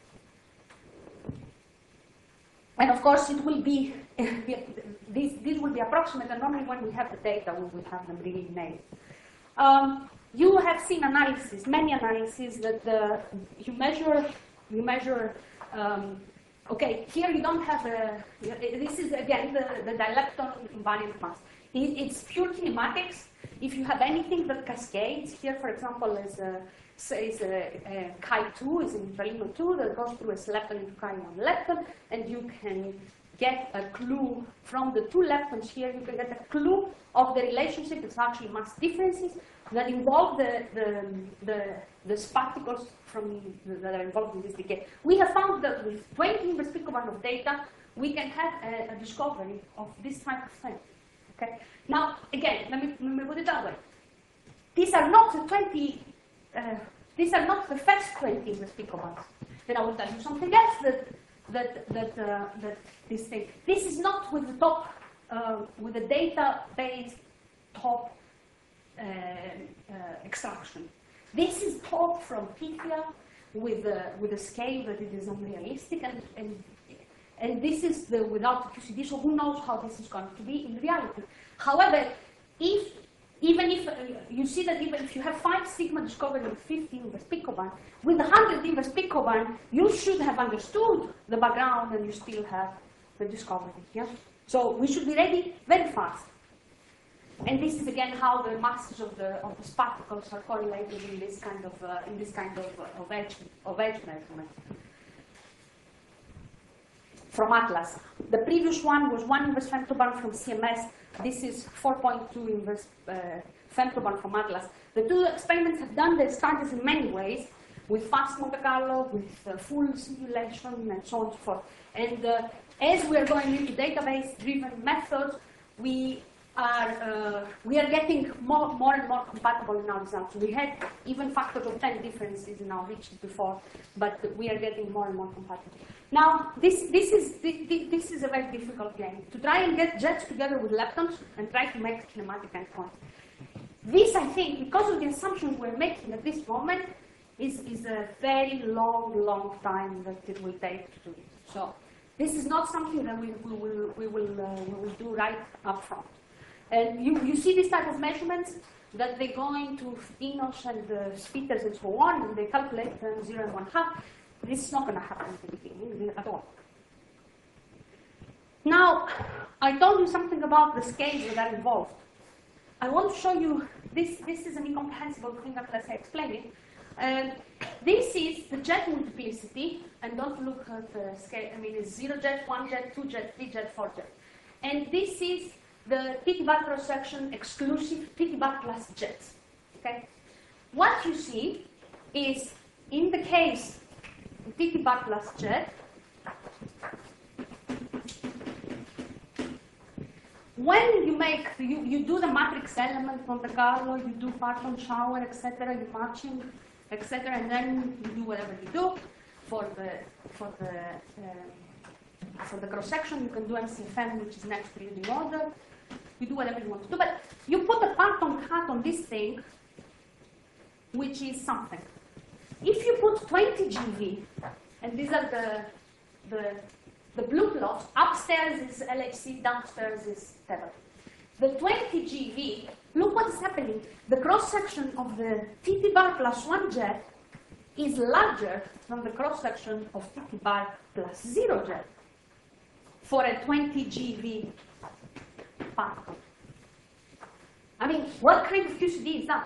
And of course, it will be, this, this will be approximate, and normally when we have the data, we will have them really nailed. Um, you have seen analysis, many analyses that uh, you measure, you measure, um, okay, here you don't have a, this is again the, the dilepton invariant mass. It, it's pure kinematics. If you have anything that cascades, here for example is a, is a, a chi two, is in neutralino two that goes through a lepton into chi one lepton, and you can get a clue from the two leptons here, you can get a clue of the relationship. It's actually mass differences that involve the, the, the, the particles from the, that are involved in this decay. We have found that with twenty inverse picobarn of data, we can have a, a discovery of this type of thing. Okay. Now, again, let me, let me put it that way. These are not the twenty, uh, these are not the first twenty inverse picobarns. Then I will tell you something else that that that uh, that this thing. This is not with the top, uh, with the data-based top uh, uh, extraction. This is top from Pythia with a with a scale that it is unrealistic, and and and this is the without Q C D. So who knows how this is going to be in reality? However, if even if uh, you see that even if you have five sigma discovered with fifty inverse picobarn, with one hundred inverse picobarn, you should have understood the background and you still have the discovery. Yeah? So we should be ready very fast. And this is again how the masses of the of the particles are correlated in this kind of uh, in this kind of uh, of edge of edge measurement. From Atlas. The previous one was one inverse femtobarn from C M S. This is four point two inverse uh, femtobarn from Atlas. The two experiments have done their studies in many ways, with fast Monte Carlo, with uh, full simulation, and so on and so forth. And uh, as we are going into database-driven methods, we are uh, we are getting more, more and more compatible in our results. We had even factors of ten differences in our reaches before, but we are getting more and more compatible. Now, this, this, is, this, this is a very difficult game, to try and get jets together with leptons and try to make kinematic endpoints. This, I think, because of the assumptions we're making at this moment, is, is a very long, long time that it will take to do it. So this is not something that we, we, will, we, will, uh, we will do right up front. And you, you see this type of measurements, that they go into Enos and uh, Spitters and so on, and they calculate uh, zero and one half. This is not going to happen at the beginning at all. Now, I told you something about the scales that are involved. I want to show you, this, this is an incomprehensible thing unless I explain it. Um, this is the jet multiplicity, and don't look at the scale, I mean it's zero jet, one jet, two jet, three jet, four jet. And this is the P T bar cross section exclusive P T bar plus jets. Okay? What you see is, in the case T T bar plus jet. When you make, you, you do the matrix element Monte Carlo, you do Parton shower, et cetera, you matching, et cetera, and then you do whatever you do for the for the um, for the cross section. You can do M C F M, which is next reading order. You do whatever you want to do, but you put a Parton cut on this thing, which is something. If you put twenty G V, and these are the the the blue plots, upstairs is L H C, downstairs is Tevatron. The twenty G V, look what is happening. The cross-section of the T T bar plus one jet is larger than the cross-section of T T bar plus zero jet for a twenty G V particle. I mean, what kind of Q C D is that?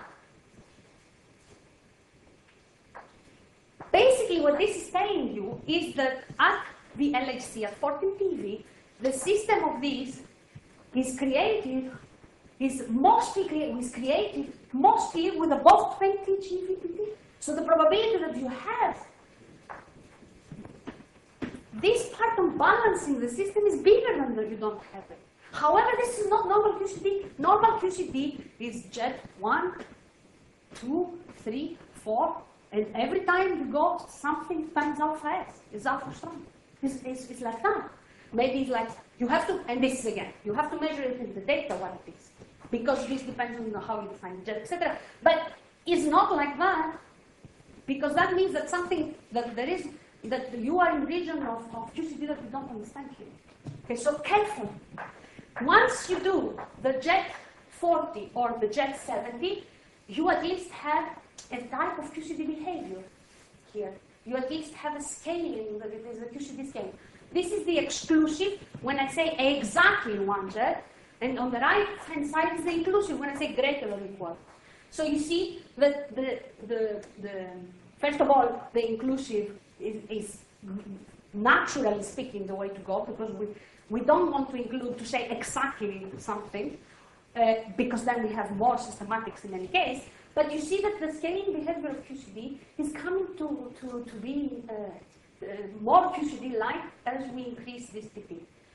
Basically, what this is telling you is that at the L H C, at fourteen P V, the system of these is created, is mostly crea is created mostly with above twenty G V P T. So the probability that you have this part of balancing the system is bigger than that you don't have it. However, this is not normal Q C D. Normal Q C D is jet one, two, three, four, and every time you go, something times alpha S is alpha strong. It's, it's, it's like that. Maybe it's like, you have to, and this is again, you have to measure it in the data what it is, because this depends on how you define jet, et cetera. But it's not like that, because that means that something, that there is, that you are in region of, of Q C D that you don't understand here. Okay, so careful. Once you do the jet forty or the jet seventy, you at least have a type of Q C D behavior here. You at least have a scaling, that it is a Q C D scaling. This is the exclusive when I say exactly one jet, and on the right-hand side is the inclusive when I say greater than equal. So you see that the, the, the first of all, the inclusive is, is naturally speaking the way to go, because we, we don't want to include to say exactly something, uh, because then we have more systematics in any case. But you see that the scaling behavior of Q C D is coming to, to, to be uh, uh, more Q C D-like as we increase this T P.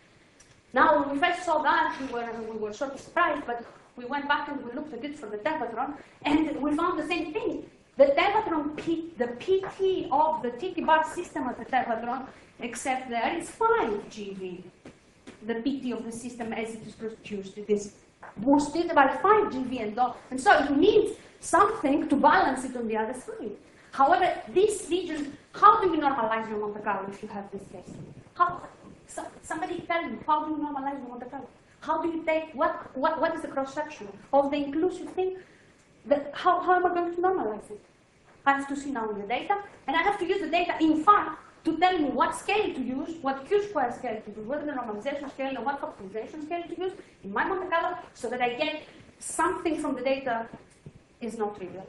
Now, when we first saw that, we were, we were sort of surprised, but we went back and we looked at it for the Tevatron, and we found the same thing. The Tevatron, P, the P T of the T T bar system at the Tevatron, except there is five G V. The P T of the system as it is produced, it is boosted by five G V, and, and so it needs something to balance it on the other side. However, this region, how do you normalize your Monte Carlo if you have this case? How, so, somebody tell me, how do you normalize your Monte Carlo? How do you take, what, what, what is the cross-section of the inclusive thing? The, how, how am I going to normalize it? I have to see now in the data, and I have to use the data, in fact, to tell me what scale to use, what Q-square scale to use, what the normalization scale, and what factorization scale to use in my Monte Carlo, so that I get something from the data is not trivial.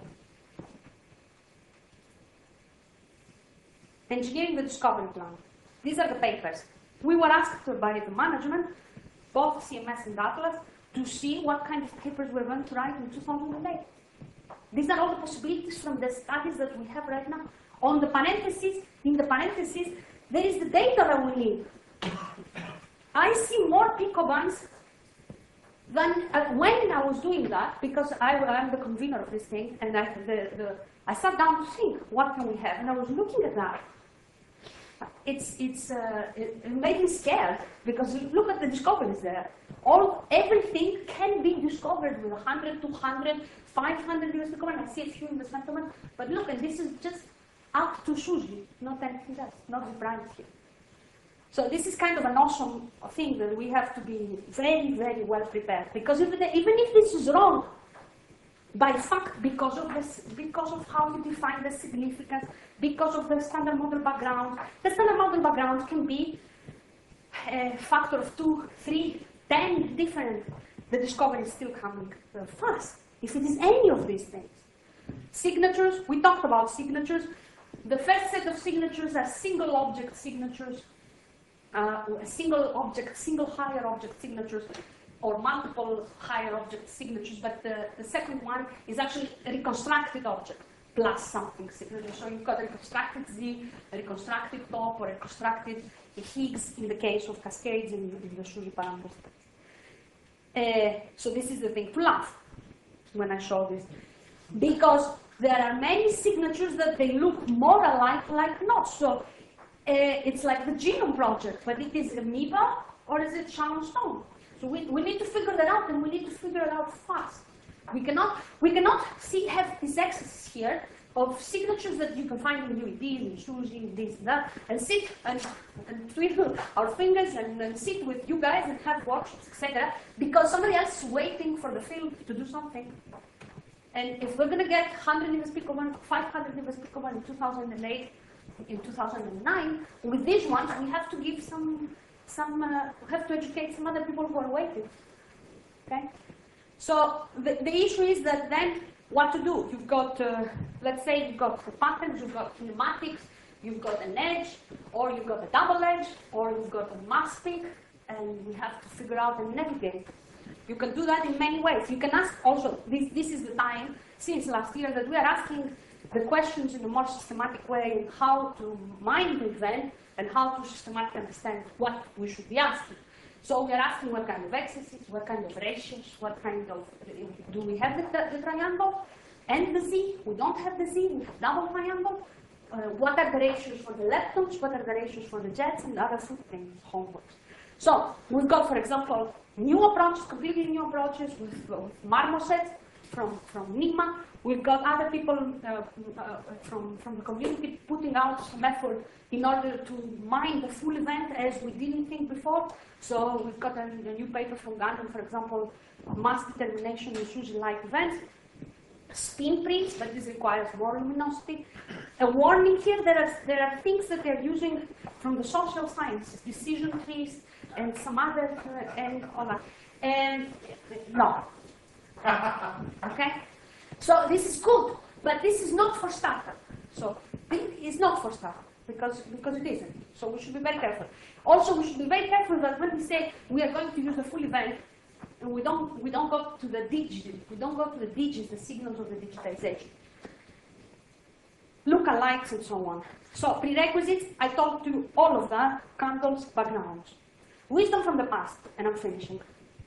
Engineering the discovery plan. These are the papers. We were asked by the management, both C M S and Atlas, to see what kind of papers we're going to write in two thousand eight. These are all the possibilities from the studies that we have right now. On the parentheses, in the parentheses, there is the data that we need. I see more picobands than uh, when I was doing that, because I am the convener of this thing, and I, the, the, I sat down to think, what can we have? And I was looking at that. It's, it's, uh, it, it made me scared, because look at the discoveries there. All, everything can be discovered with one hundred, two hundred, five hundred U S picoban. I see a few in the sentiment, but look, and this is just up to Suzy, not anything else, not the primes here. So this is kind of an awesome thing that we have to be very, very well prepared, because even, even if this is wrong, by fact, because of this, because of how you define the significance, because of the standard model background, the standard model background can be a factor of two, three, ten different. The discovery is still coming uh, fast, if it is any of these things. Signatures, we talked about signatures. The first set of signatures are single object signatures, uh, a single object, single higher object signatures, or multiple higher object signatures, but the, the second one is actually a reconstructed object. plus something signature. So you've got a reconstructed Z, a reconstructed top, or a reconstructed Higgs in the case of cascades in, in the SUSY parameter space. Uh, so this is the thing to laugh when I show this. Because there are many signatures that they look more alike, like not. So uh, it's like the Genome Project, but it is amoeba or is it Sharon Stone? So we, we need to figure that out, and we need to figure it out fast. We cannot, we cannot see, have this excess here of signatures that you can find in U E D, in SUSY, this, that, and sit and, and twiddle our fingers and, and sit with you guys and have workshops, et cetera, because somebody else is waiting for the field to do something. And if we're going to get one hundred inverse peak over one, five hundred inverse peak over one in two thousand eight, in two thousand nine, with these ones, we have to give some, some uh, we have to educate some other people who are waiting. Okay? So the, the issue is that then what to do? You've got, uh, let's say you've got the patterns, you've got kinematics, you've got an edge, or you've got a double edge, or you've got a mass peak, and we have to figure out and navigate. You can do that in many ways. You can ask also, this, this is the time since last year that we are asking the questions in a more systematic way, how to mine the event and how to systematically understand what we should be asking. So we are asking what kind of excesses, what kind of ratios, what kind of, do we have the, the, the triangle and the Z? We don't have the Z, we have double triangle. Uh, what are the ratios for the leptons, what are the ratios for the jets, and other things, homeworks. So we've got, for example, new approaches, completely new approaches with, uh, with Marmoset from, from NIGMA. We've got other people uh, uh, from, from the community putting out some effort in order to mine the full event as we didn't think before. So we've got a, a new paper from Gandon, for example, mass determination in SUSY-like events. Spin prints, but this requires more luminosity. A warning here, there are, there are things that they're using from the social sciences, decision trees, and some other, uh, and all that. And no. Okay? So this is good, but this is not for startup. So it's not for startup, because, because it isn't. So we should be very careful. Also, we should be very careful that when we say we are going to use the full event, and we don't, we don't go to the digits, we don't go to the digits, the signals of the digitization. Lookalikes and so on. So prerequisites, I told you all of that, candles, backgrounds. Wisdom from the past, and I'm finishing.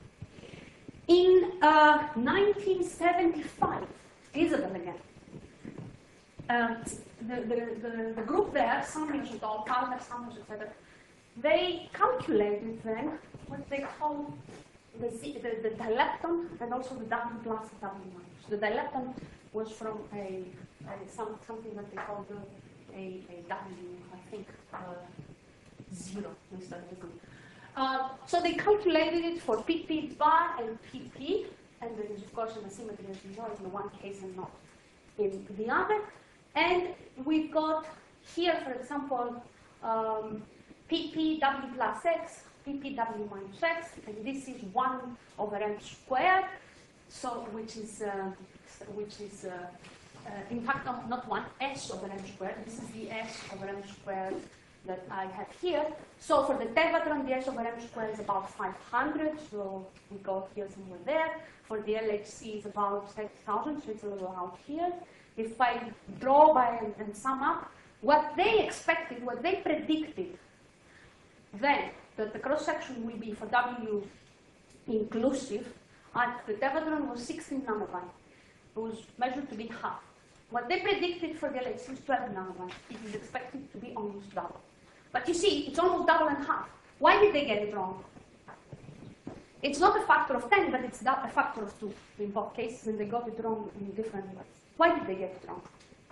In uh, nineteen seventy-five, Isabel again, um, the, the, the, the group there, Summers and all, Palmer, Summers, et cetera, they calculated then what they call the, Z, the, the dilepton and also the W plus and W minus. The dilepton was from a, a some, something that they called a, a, a W, I think, uh, zero instead of a Z. Uh, so they calculated it for P P bar and P P, and there is of course an asymmetry as you know in the one case and not in the other. And we've got here, for example, um, P P W plus X, P P W minus X, and this is one over M squared, so which is uh, which is uh, uh, in fact not, not one S over M squared. This is the S over M squared that I have here. So for the Tevatron, the S over M squared is about five hundred, so we go here somewhere there. For the L H C is about six thousand, so it's a little out here. If I draw by and, and sum up, what they expected, what they predicted, then that the cross-section will be for W inclusive, at the Tevatron was sixteen nanobyte. It was measured to be half. What they predicted for the L H C is twelve nanobyte. It is expected to be almost double. But you see, it's almost double and half. Why did they get it wrong? It's not a factor of ten, but it's a factor of two in both cases, and they got it wrong in different ways. Why did they get it wrong?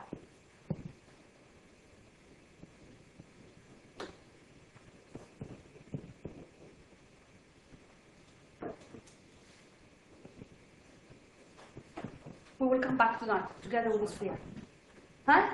We will come back to that together with the sphere. Huh?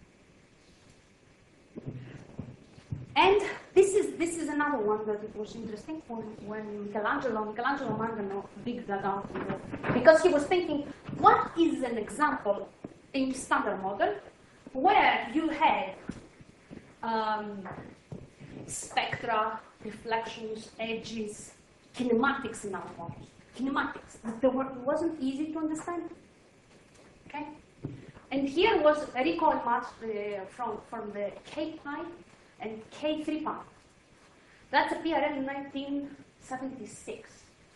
And this is this is another one that it was interesting when, when Michelangelo, Michelangelo Mangano digged that out because he was thinking, what is an example in standard model where you had um, spectra, reflections, edges, kinematics in our models. Kinematics. It wasn't easy to understand. Okay? And here was a recall match uh, from, from the K pi and K three pi. That's a P R L in nineteen seventy-six.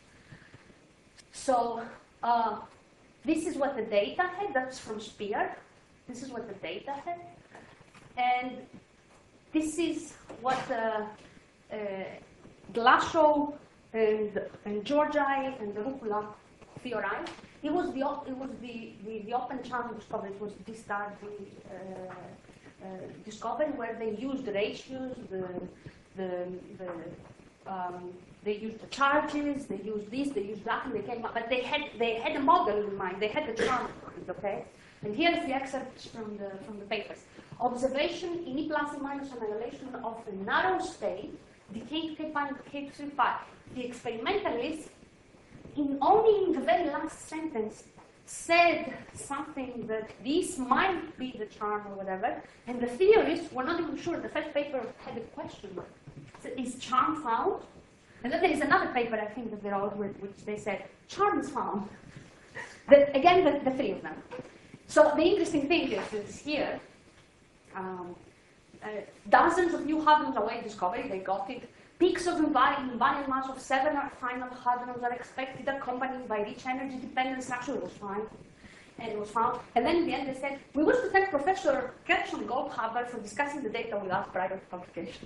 So uh, this is what the data had. That's from Spear. This is what the data had. And this is what uh, uh, Glashow and, and Georgi and Rukula theorized. It was the it was the, the, the open channel discovery. It was this start the uh, uh, discovery where they used the ratios, the the, the um, they used the charges, they used this, they used that, and they came up. But they had they had a model in mind. They had the charm, okay. And here's the excerpts from the from the papers. Observation in E plus and minus annihilation of a narrow state, decaying K pi and K three pi. The experimentalists, in only in the very last sentence, said something that this might be the charm or whatever, and the theorists were not even sure. The first paper had a question mark. So, is charm found? And then there is another paper, I think, that they wrote, with which they said, charm is found. The, again, the, the three of them. So the interesting thing is, is here, um, uh, dozens of new hadrons await discovery, they got it. Peaks of invariant mass of seven final hadrons are expected, accompanied by rich energy dependence. Actually, it was fine. And it was found. And then in the end, they said, we wish to thank Professor Gershon Goldhaber for discussing the data with us prior to publication.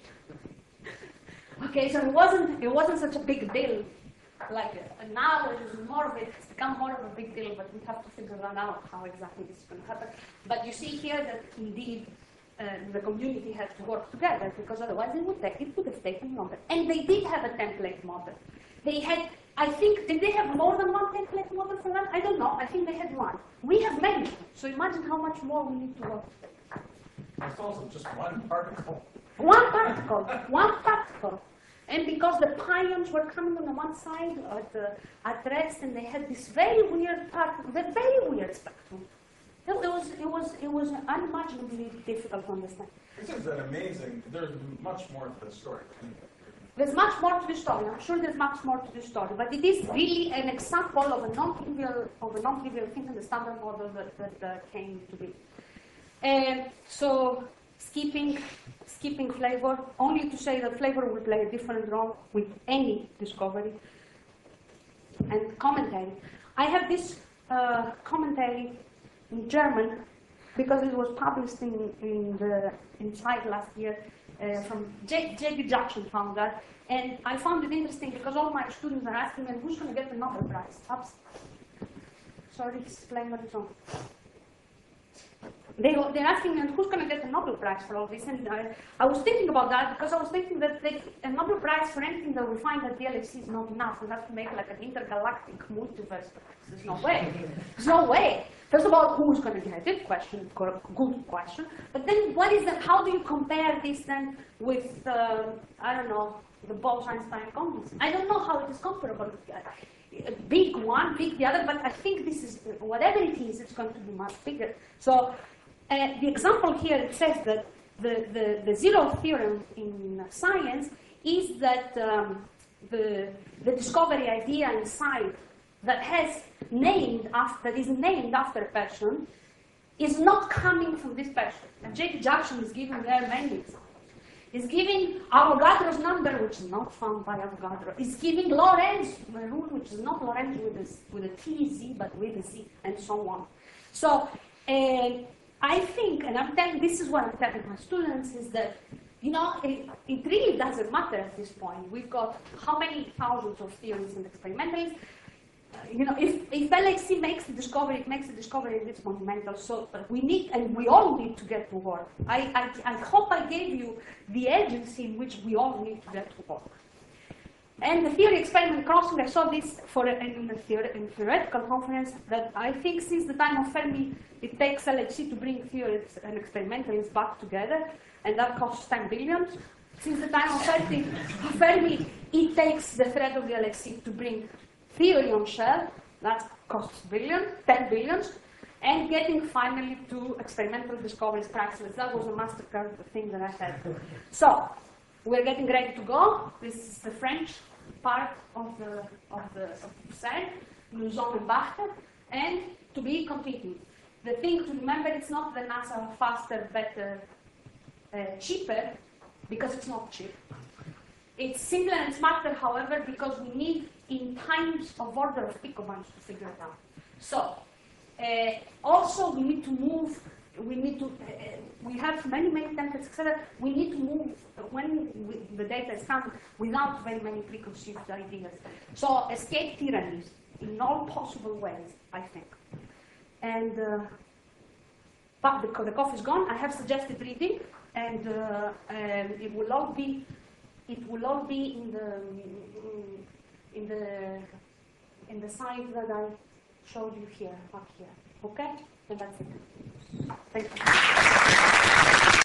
Okay, so it wasn't, it wasn't such a big deal. Like uh, now, it is more of it, it's become more of a big deal, but we have to figure that out, how exactly this is going to happen. But you see here that indeed, Uh, the community had to work together, because otherwise it would, take, it would have taken longer. And they did have a template model. They had, I think, did they have more than one template model for that? I don't know. I think they had one. We have many. So imagine how much more we need to work. It's also just one particle. One particle. One particle. And because the pions were coming on the one side at, uh, at rest, and they had this very weird part, the very weird spectrum. It was, it was, it was unimaginably difficult to understand. This is an amazing, there's much more to the story. There's much more to the story. I'm sure there's much more to the story, but it is really an example of a non-trivial, of a non-trivial thing in the standard model that, that uh, came to be. And so, skipping, skipping flavor, only to say that flavor will play a different role with any discovery. And commentary. I have this uh, commentary in German, because it was published in, in the Inside last year uh, from J J Jackson found that, and I found it interesting because all my students are asking me, who's going to get the Nobel Prize? Oops. Sorry, this is playing on its own. They, they're asking me, who's going to get the Nobel Prize for all this? And I, I was thinking about that because I was thinking that they, a Nobel Prize for anything that we find that the L H C is not enough. We have to make like an intergalactic multiverse. There's no way. There's no way. First of all, who's going to get it? Question, good question. But then, what is that? How do you compare this then with, uh, I don't know, the Bose-Einstein constants? I don't know how it is comparable. A big one, big the other, but I think this is, whatever it is, it's going to be much bigger. So, uh, the example here, it says that the, the, the zero theorem in science is that um, the, the discovery idea inside that has named after, is named after a person, is not coming from this person. And J P Jackson is giving there many examples. He's giving Avogadro's number, which is not found by Avogadro. He's giving Lorentz rule, which is not Lorentz with a, with a T Z, but with a Z, and so on. So uh, I think, and I'm telling, this is what I'm telling my students, is that, you know, it, it really doesn't matter at this point. We've got how many thousands of theories and experimentalists. You know, if, if L H C makes the discovery, it makes the discovery, and it's monumental. So uh, we need, and we all need to get to work. I, I, I hope I gave you the agency in which we all need to get to work. And the theory experiment crossing, I saw this for a, in, a theory, in a theoretical conference, that I think since the time of Fermi, it takes L H C to bring theories and experimentalists back together, and that costs ten billion. Since the time of Fermi, Fermi it takes the thread of the L H C to bring theory on shell, that costs billion, ten billions, and getting finally to experimental discoveries priceless. That was a MasterCard thing that I had. So, we're getting ready to go. This is the French part of the of the of the Seine, Luzon and Bachte, and to be continued. the thing to remember, it's not the NASA faster, better, uh, cheaper, because it's not cheap. It's simpler and smarter, however, because we need in times of order of picobunch to figure it out. So, uh, also we need to move, we need to, uh, we have many, many templates, et cetera. We need to move when we, the data is coming without very many preconceived ideas. So, escape tyrannies in all possible ways, I think. And, uh, but the, the coffee is gone. I have suggested reading, and uh, um, it will all be, it will all be in the, in the, in the site that I showed you here, up here. Okay? And that's it. Thank you.